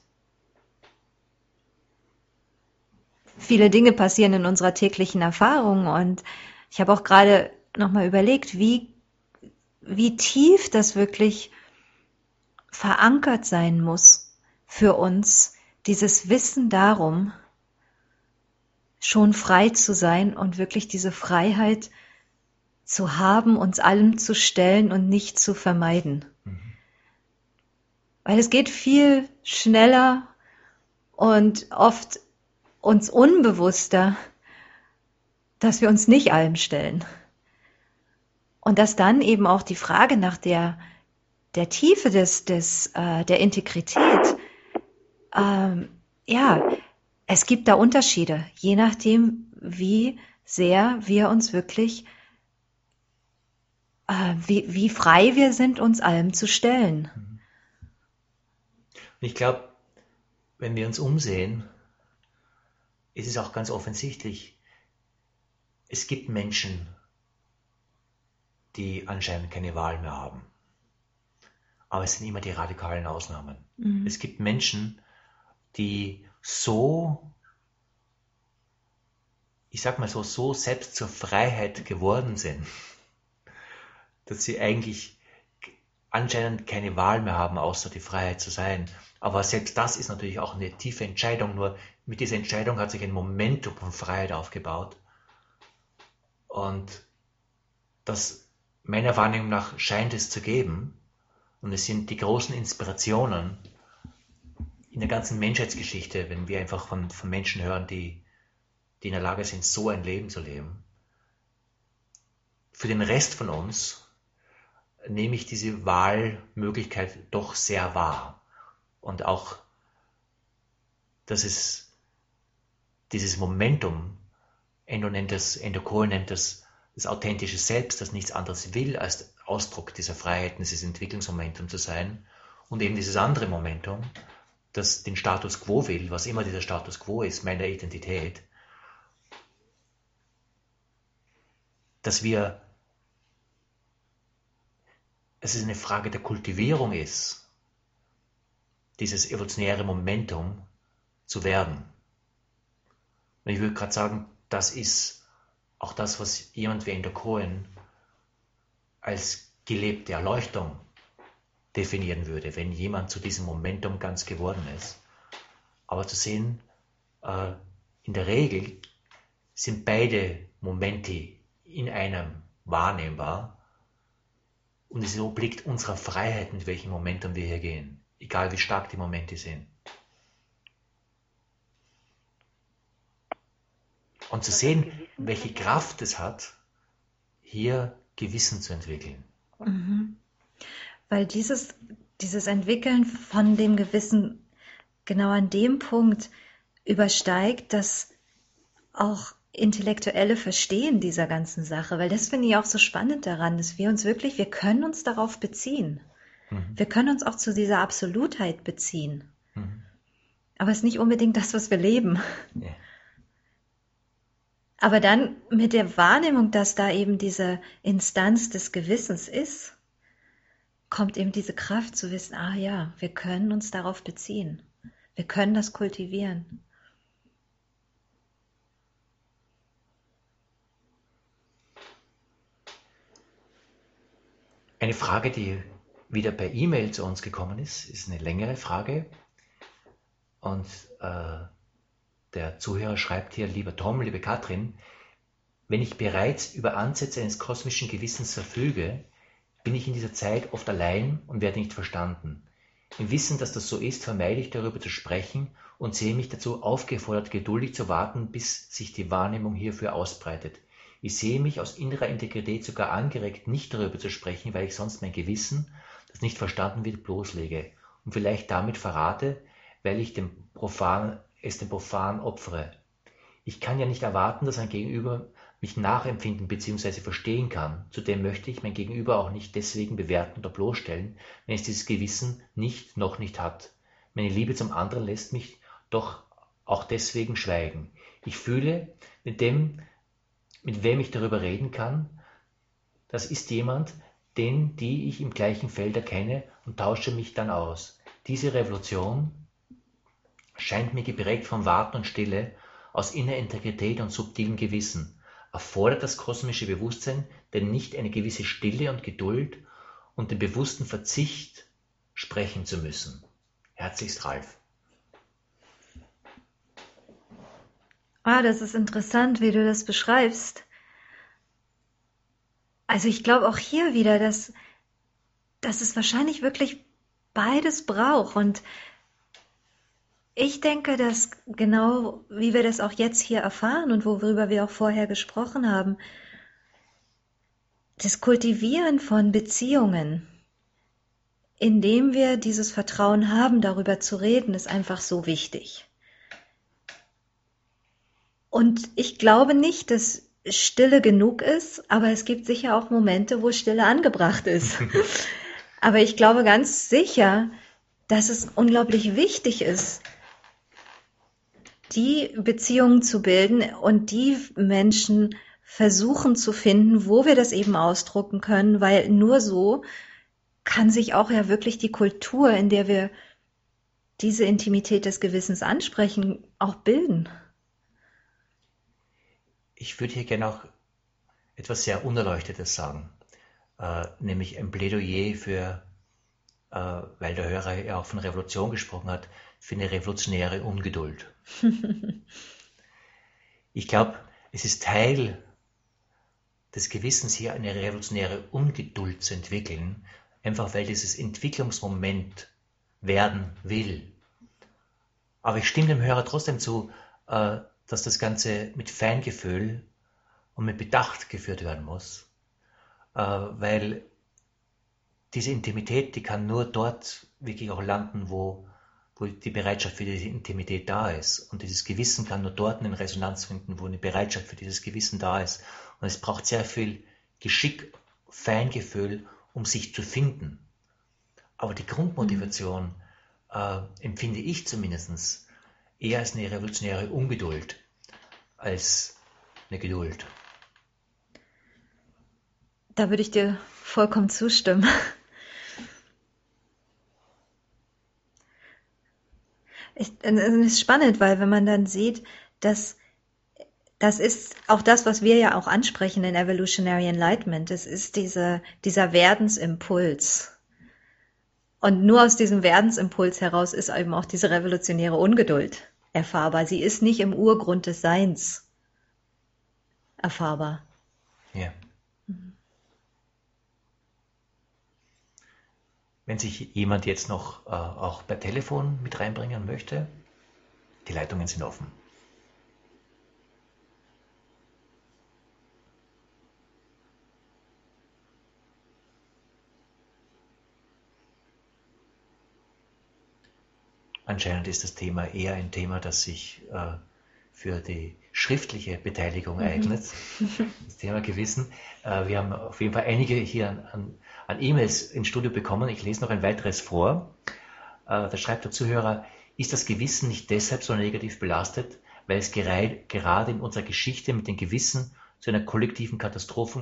viele Dinge passieren in unserer täglichen Erfahrung. Und ich habe auch gerade nochmal überlegt, wie tief das wirklich verankert sein muss für uns, dieses Wissen darum, schon frei zu sein und wirklich diese Freiheit zu haben, uns allem zu stellen und nicht zu vermeiden. Weil es geht viel schneller und oft uns unbewusster, dass wir uns nicht allem stellen. Und dass dann eben auch die Frage nach der Tiefe der Integrität, es gibt da Unterschiede, je nachdem, wie sehr wir uns wirklich, wie frei wir sind, uns allem zu stellen. Und ich glaube, wenn wir uns umsehen, ist es auch ganz offensichtlich, es gibt Menschen, die anscheinend keine Wahl mehr haben. Aber es sind immer die radikalen Ausnahmen. Es gibt Menschen, die so, ich sag mal so selbst zur Freiheit geworden sind, dass sie eigentlich anscheinend keine Wahl mehr haben, außer die Freiheit zu sein. Aber selbst das ist natürlich auch eine tiefe Entscheidung, nur mit dieser Entscheidung hat sich ein Momentum von Freiheit aufgebaut. Und das meiner Wahrnehmung nach scheint es zu geben. Und es sind die großen Inspirationen in der ganzen Menschheitsgeschichte, wenn wir einfach von Menschen hören, die in der Lage sind, so ein Leben zu leben. Für den Rest von uns nehme ich diese Wahlmöglichkeit doch sehr wahr. Und auch, dass es dieses Momentum, Endo Cole nennt das authentische Selbst, das nichts anderes will, als Ausdruck dieser Freiheit, dieses Entwicklungsmomentum zu sein. Und eben dieses andere Momentum, das den Status Quo will, was immer dieser Status Quo ist, meiner Identität, dass es eine Frage der Kultivierung ist, dieses evolutionäre Momentum zu werden. Und ich würde gerade sagen, das ist auch das, was jemand wie Endo Cohen als gelebte Erleuchtung definieren würde, wenn jemand zu diesem Momentum ganz geworden ist. Aber zu sehen, in der Regel sind beide Momente in einem wahrnehmbar und es obliegt unserer Freiheit, mit welchem Momentum wir hier gehen, egal wie stark die Momente sind. Und zu sehen, welche Kraft es hat, hier Gewissen zu entwickeln. Weil dieses Entwickeln von dem Gewissen genau an dem Punkt übersteigt das auch intellektuelle Verstehen dieser ganzen Sache, weil das finde ich auch so spannend daran, dass wir können uns darauf beziehen. Wir können uns auch zu dieser Absolutheit beziehen. Aber es ist nicht unbedingt das, was wir leben. Ja. Aber dann mit der Wahrnehmung, dass da eben diese Instanz des Gewissens ist, kommt eben diese Kraft zu wissen, wir können uns darauf beziehen. Wir können das kultivieren. Eine Frage, die wieder per E-Mail zu uns gekommen ist eine längere Frage. Und der Zuhörer schreibt hier: Lieber Tom, liebe Katrin, wenn ich bereits über Ansätze eines kosmischen Gewissens verfüge, bin ich in dieser Zeit oft allein und werde nicht verstanden. Im Wissen, dass das so ist, vermeide ich darüber zu sprechen und sehe mich dazu aufgefordert, geduldig zu warten, bis sich die Wahrnehmung hierfür ausbreitet. Ich sehe mich aus innerer Integrität sogar angeregt, nicht darüber zu sprechen, weil ich sonst mein Gewissen, das nicht verstanden wird, bloßlege und vielleicht damit verrate, weil ich dem Profan opfere. Ich kann ja nicht erwarten, dass ein Gegenüber mich nachempfinden bzw. verstehen kann. Zudem möchte ich mein Gegenüber auch nicht deswegen bewerten oder bloßstellen, wenn es dieses Gewissen noch nicht hat. Meine Liebe zum anderen lässt mich doch auch deswegen schweigen. Ich fühle, mit wem ich darüber reden kann, das ist jemand, die ich im gleichen Feld erkenne und tausche mich dann aus. Diese Revolution scheint mir geprägt von Warten und Stille, aus innerer Integrität und subtilem Gewissen. Erfordert das kosmische Bewusstsein denn nicht eine gewisse Stille und Geduld und den bewussten Verzicht sprechen zu müssen? Herzlichst, Ralf. Das ist interessant, wie du das beschreibst. Also ich glaube auch hier wieder, dass es wahrscheinlich wirklich beides braucht. Und ich denke, dass genau wie wir das auch jetzt hier erfahren und worüber wir auch vorher gesprochen haben, das Kultivieren von Beziehungen, indem wir dieses Vertrauen haben, darüber zu reden, ist einfach so wichtig. Und ich glaube nicht, dass Stille genug ist, aber es gibt sicher auch Momente, wo Stille angebracht ist. Aber ich glaube ganz sicher, dass es unglaublich wichtig ist, die Beziehungen zu bilden und die Menschen versuchen zu finden, wo wir das eben ausdrucken können, weil nur so kann sich auch ja wirklich die Kultur, in der wir diese Intimität des Gewissens ansprechen, auch bilden. Ich würde hier gerne auch etwas sehr Unerleuchtetes sagen, nämlich ein Plädoyer für, weil der Hörer ja auch von Revolution gesprochen hat, für eine revolutionäre Ungeduld. Ich glaube, es ist Teil des Gewissens, hier eine revolutionäre Ungeduld zu entwickeln, einfach weil dieses Entwicklungsmoment werden will. Aber ich stimme dem Hörer trotzdem zu, dass das Ganze mit Feingefühl und mit Bedacht geführt werden muss, weil diese Intimität, die kann nur dort wirklich auch landen, wo die Bereitschaft für diese Intimität da ist. Und dieses Gewissen kann nur dort in Resonanz finden, wo eine Bereitschaft für dieses Gewissen da ist. Und es braucht sehr viel Geschick, Feingefühl, um sich zu finden. Aber die Grundmotivation empfinde ich zumindest eher als eine revolutionäre Ungeduld, als eine Geduld. Da würde ich dir vollkommen zustimmen. Es ist spannend, weil wenn man dann sieht, dass das ist auch das, was wir ja auch ansprechen in Evolutionary Enlightenment, das ist dieser Werdensimpuls. Und nur aus diesem Werdensimpuls heraus ist eben auch diese revolutionäre Ungeduld erfahrbar. Sie ist nicht im Urgrund des Seins erfahrbar. Ja. Wenn sich jemand jetzt noch auch per Telefon mit reinbringen möchte, die Leitungen sind offen. Anscheinend ist das Thema eher ein Thema, das sich für die schriftliche Beteiligung eignet. Das Thema Gewissen. Wir haben auf jeden Fall einige hier an E-Mails ins Studio bekommen. Ich lese noch ein weiteres vor. Da schreibt der Zuhörer: Ist das Gewissen nicht deshalb so negativ belastet, weil es gerade in unserer Geschichte mit dem Gewissen zu einer kollektiven Katastrophe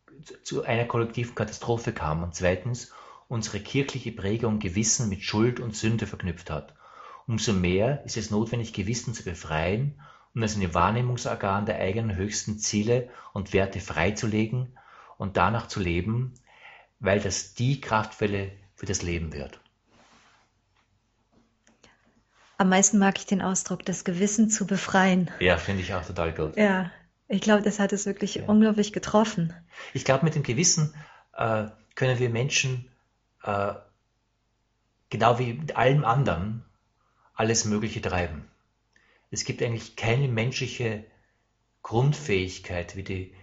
kam und zweitens unsere kirchliche Prägung Gewissen mit Schuld und Sünde verknüpft hat? Umso mehr ist es notwendig, Gewissen zu befreien und als ein Wahrnehmungsorgan der eigenen höchsten Ziele und Werte freizulegen und danach zu leben, weil das die kraftvolle für das Leben wird. Am meisten mag ich den Ausdruck, das Gewissen zu befreien. Ja, finde ich auch total gut. Ja, ich glaube, das hat es wirklich unglaublich getroffen. Ich glaube, mit dem Gewissen können wir Menschen, genau wie mit allem anderen, alles Mögliche treiben. Es gibt eigentlich keine menschliche Grundfähigkeit wie die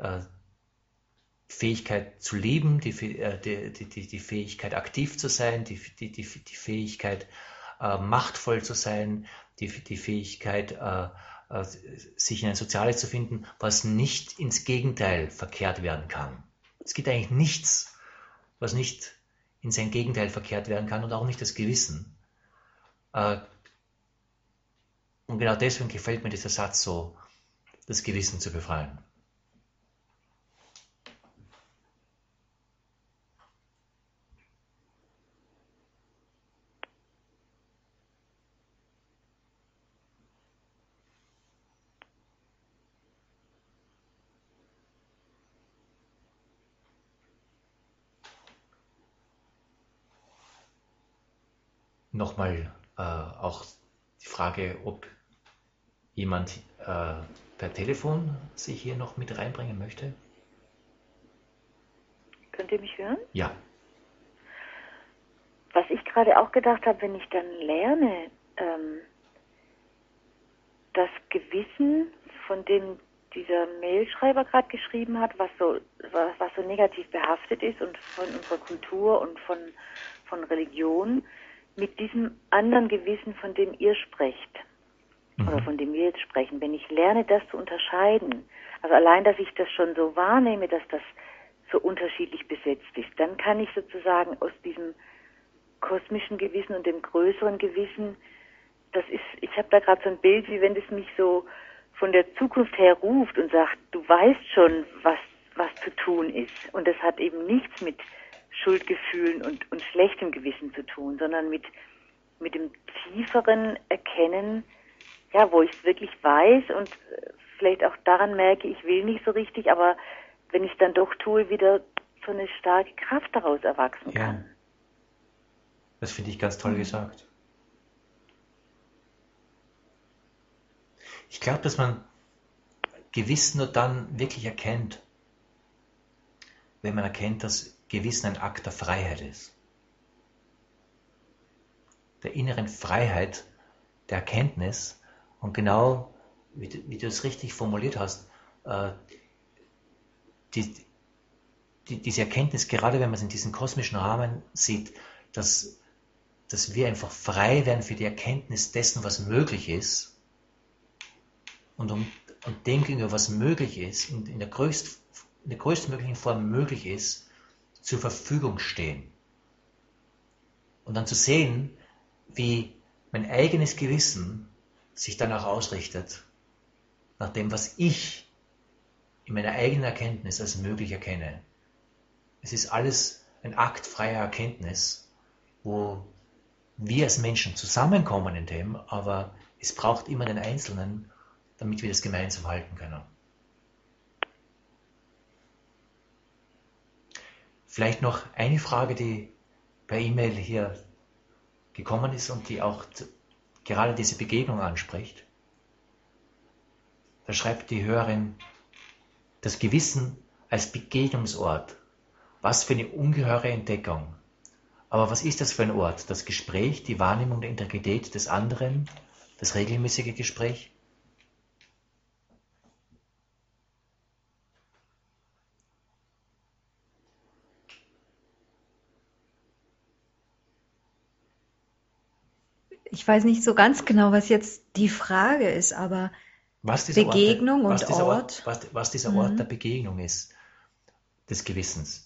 Fähigkeit zu leben, die Fähigkeit aktiv zu sein, die Fähigkeit machtvoll zu sein, die Fähigkeit sich in ein Soziales zu finden, was nicht ins Gegenteil verkehrt werden kann. Es gibt eigentlich nichts, was nicht in sein Gegenteil verkehrt werden kann und auch nicht das Gewissen. Und genau deswegen gefällt mir dieser Satz so, das Gewissen zu befreien. Nochmal auch die Frage, ob jemand per Telefon sich hier noch mit reinbringen möchte. Könnt ihr mich hören? Ja. Was ich gerade auch gedacht habe, wenn ich dann lerne, das Gewissen, von dem dieser Mailschreiber gerade geschrieben hat, was so negativ behaftet ist und von unserer Kultur und von Religion, mit diesem anderen Gewissen, von dem ihr sprecht, oder von dem wir jetzt sprechen, wenn ich lerne, das zu unterscheiden, also allein, dass ich das schon so wahrnehme, dass das so unterschiedlich besetzt ist, dann kann ich sozusagen aus diesem kosmischen Gewissen und dem größeren Gewissen, ich habe da gerade so ein Bild, wie wenn das mich so von der Zukunft her ruft und sagt, du weißt schon, was zu tun ist. Und das hat eben nichts mit Schuldgefühlen und schlechtem Gewissen zu tun, sondern mit dem tieferen Erkennen, ja, wo ich es wirklich weiß und vielleicht auch daran merke, ich will nicht so richtig, aber wenn ich es dann doch tue, wieder so eine starke Kraft daraus erwachsen kann. Das finde ich ganz toll gesagt. Ich glaube, dass man Gewissen nur dann wirklich erkennt, wenn man erkennt, dass Gewissen ein Akt der Freiheit ist. Der inneren Freiheit, der Erkenntnis und genau, wie du es richtig formuliert hast, diese Erkenntnis, gerade wenn man es in diesem kosmischen Rahmen sieht, dass wir einfach frei werden für die Erkenntnis dessen, was möglich ist und dem gegenüber, was möglich ist, in der größtmöglichen Form möglich ist, zur Verfügung stehen. Und dann zu sehen, wie mein eigenes Gewissen sich danach ausrichtet, nach dem, was ich in meiner eigenen Erkenntnis als möglich erkenne. Es ist alles ein Akt freier Erkenntnis, wo wir als Menschen zusammenkommen in dem, aber es braucht immer den Einzelnen, damit wir das gemeinsam halten können. Vielleicht noch eine Frage, die per E-Mail hier gekommen ist und die auch gerade diese Begegnung anspricht. Da schreibt die Hörerin, das Gewissen als Begegnungsort. Was für eine ungeheure Entdeckung. Aber was ist das für ein Ort? Das Gespräch, die Wahrnehmung der Integrität des anderen, das regelmäßige Gespräch? Ich weiß nicht so ganz genau, was jetzt die Frage ist, aber Begegnung und Ort. Was dieser Ort der Begegnung ist, des Gewissens.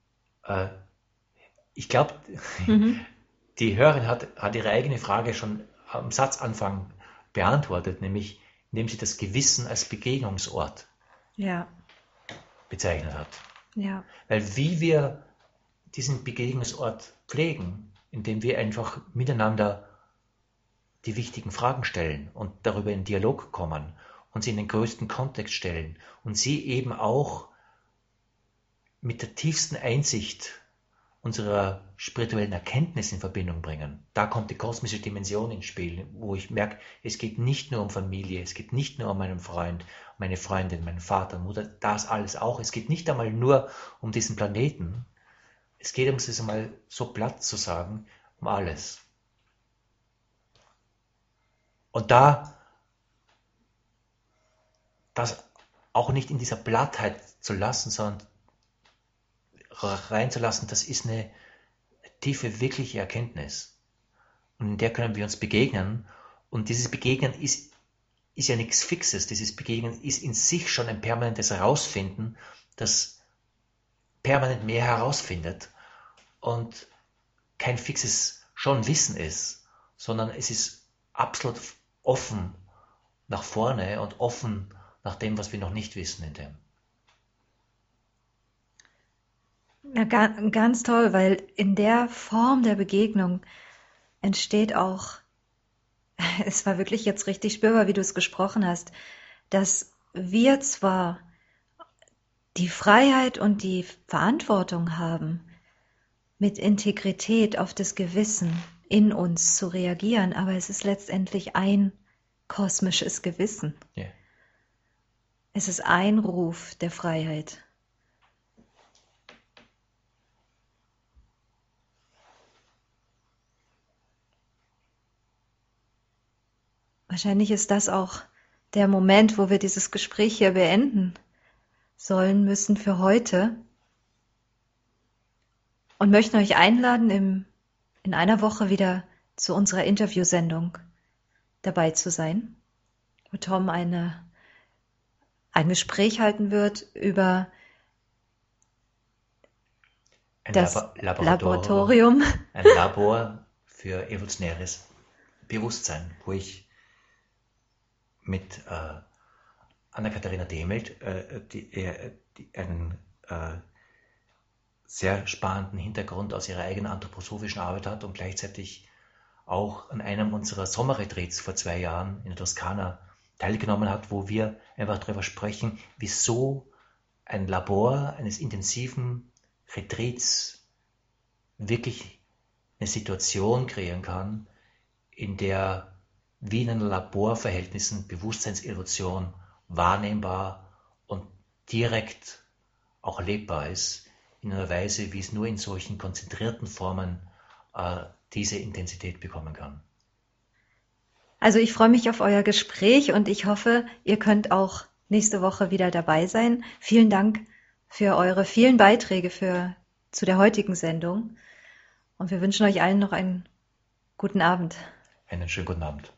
Ich glaube, die Hörerin hat ihre eigene Frage schon am Satzanfang beantwortet, nämlich indem sie das Gewissen als Begegnungsort bezeichnet hat. Ja. Weil wie wir diesen Begegnungsort pflegen, indem wir einfach miteinander die wichtigen Fragen stellen und darüber in Dialog kommen und sie in den größten Kontext stellen und sie eben auch mit der tiefsten Einsicht unserer spirituellen Erkenntnis in Verbindung bringen. Da kommt die kosmische Dimension ins Spiel, wo ich merke, es geht nicht nur um Familie, es geht nicht nur um meinen Freund, meine Freundin, meinen Vater, Mutter, das alles auch. Es geht nicht einmal nur um diesen Planeten. Es geht, um es einmal so platt zu sagen, um alles. Und da das auch nicht in dieser Plattheit zu lassen, sondern reinzulassen, das ist eine tiefe, wirkliche Erkenntnis. Und in der können wir uns begegnen. Und dieses Begegnen ist ja nichts Fixes. Dieses Begegnen ist in sich schon ein permanentes Herausfinden, das permanent mehr herausfindet und kein fixes schon Wissen ist, sondern es ist absolut offen nach vorne und offen nach dem, was wir noch nicht wissen in dem. Ja, ganz toll, weil in der Form der Begegnung entsteht auch, es war wirklich jetzt richtig spürbar, wie du es gesprochen hast, dass wir zwar die Freiheit und die Verantwortung haben, mit Integrität auf das Gewissen in uns zu reagieren, aber es ist letztendlich ein kosmisches Gewissen. Yeah. Es ist ein Ruf der Freiheit. Wahrscheinlich ist das auch der Moment, wo wir dieses Gespräch hier beenden sollen müssen für heute und möchten euch einladen, in einer Woche wieder zu unserer Interviewsendung dabei zu sein, wo Tom ein Gespräch halten wird über das Laboratorium. Ein Labor für evolutionäres Bewusstsein, wo ich mit Anna-Katharina Demelt, die einen sehr spannenden Hintergrund aus ihrer eigenen anthroposophischen Arbeit hat und gleichzeitig auch an einem unserer Sommerretreats vor 2 Jahren in der Toskana teilgenommen hat, wo wir einfach darüber sprechen, wieso ein Labor eines intensiven Retreats wirklich eine Situation kreieren kann, in der wie in einem Laborverhältnissen Bewusstseinsillusion wahrnehmbar und direkt auch erlebbar ist, in einer Weise, wie es nur in solchen konzentrierten Formen diese Intensität bekommen kann. Also ich freue mich auf euer Gespräch und ich hoffe, ihr könnt auch nächste Woche wieder dabei sein. Vielen Dank für eure vielen Beiträge zu der heutigen Sendung und wir wünschen euch allen noch einen guten Abend. Einen schönen guten Abend.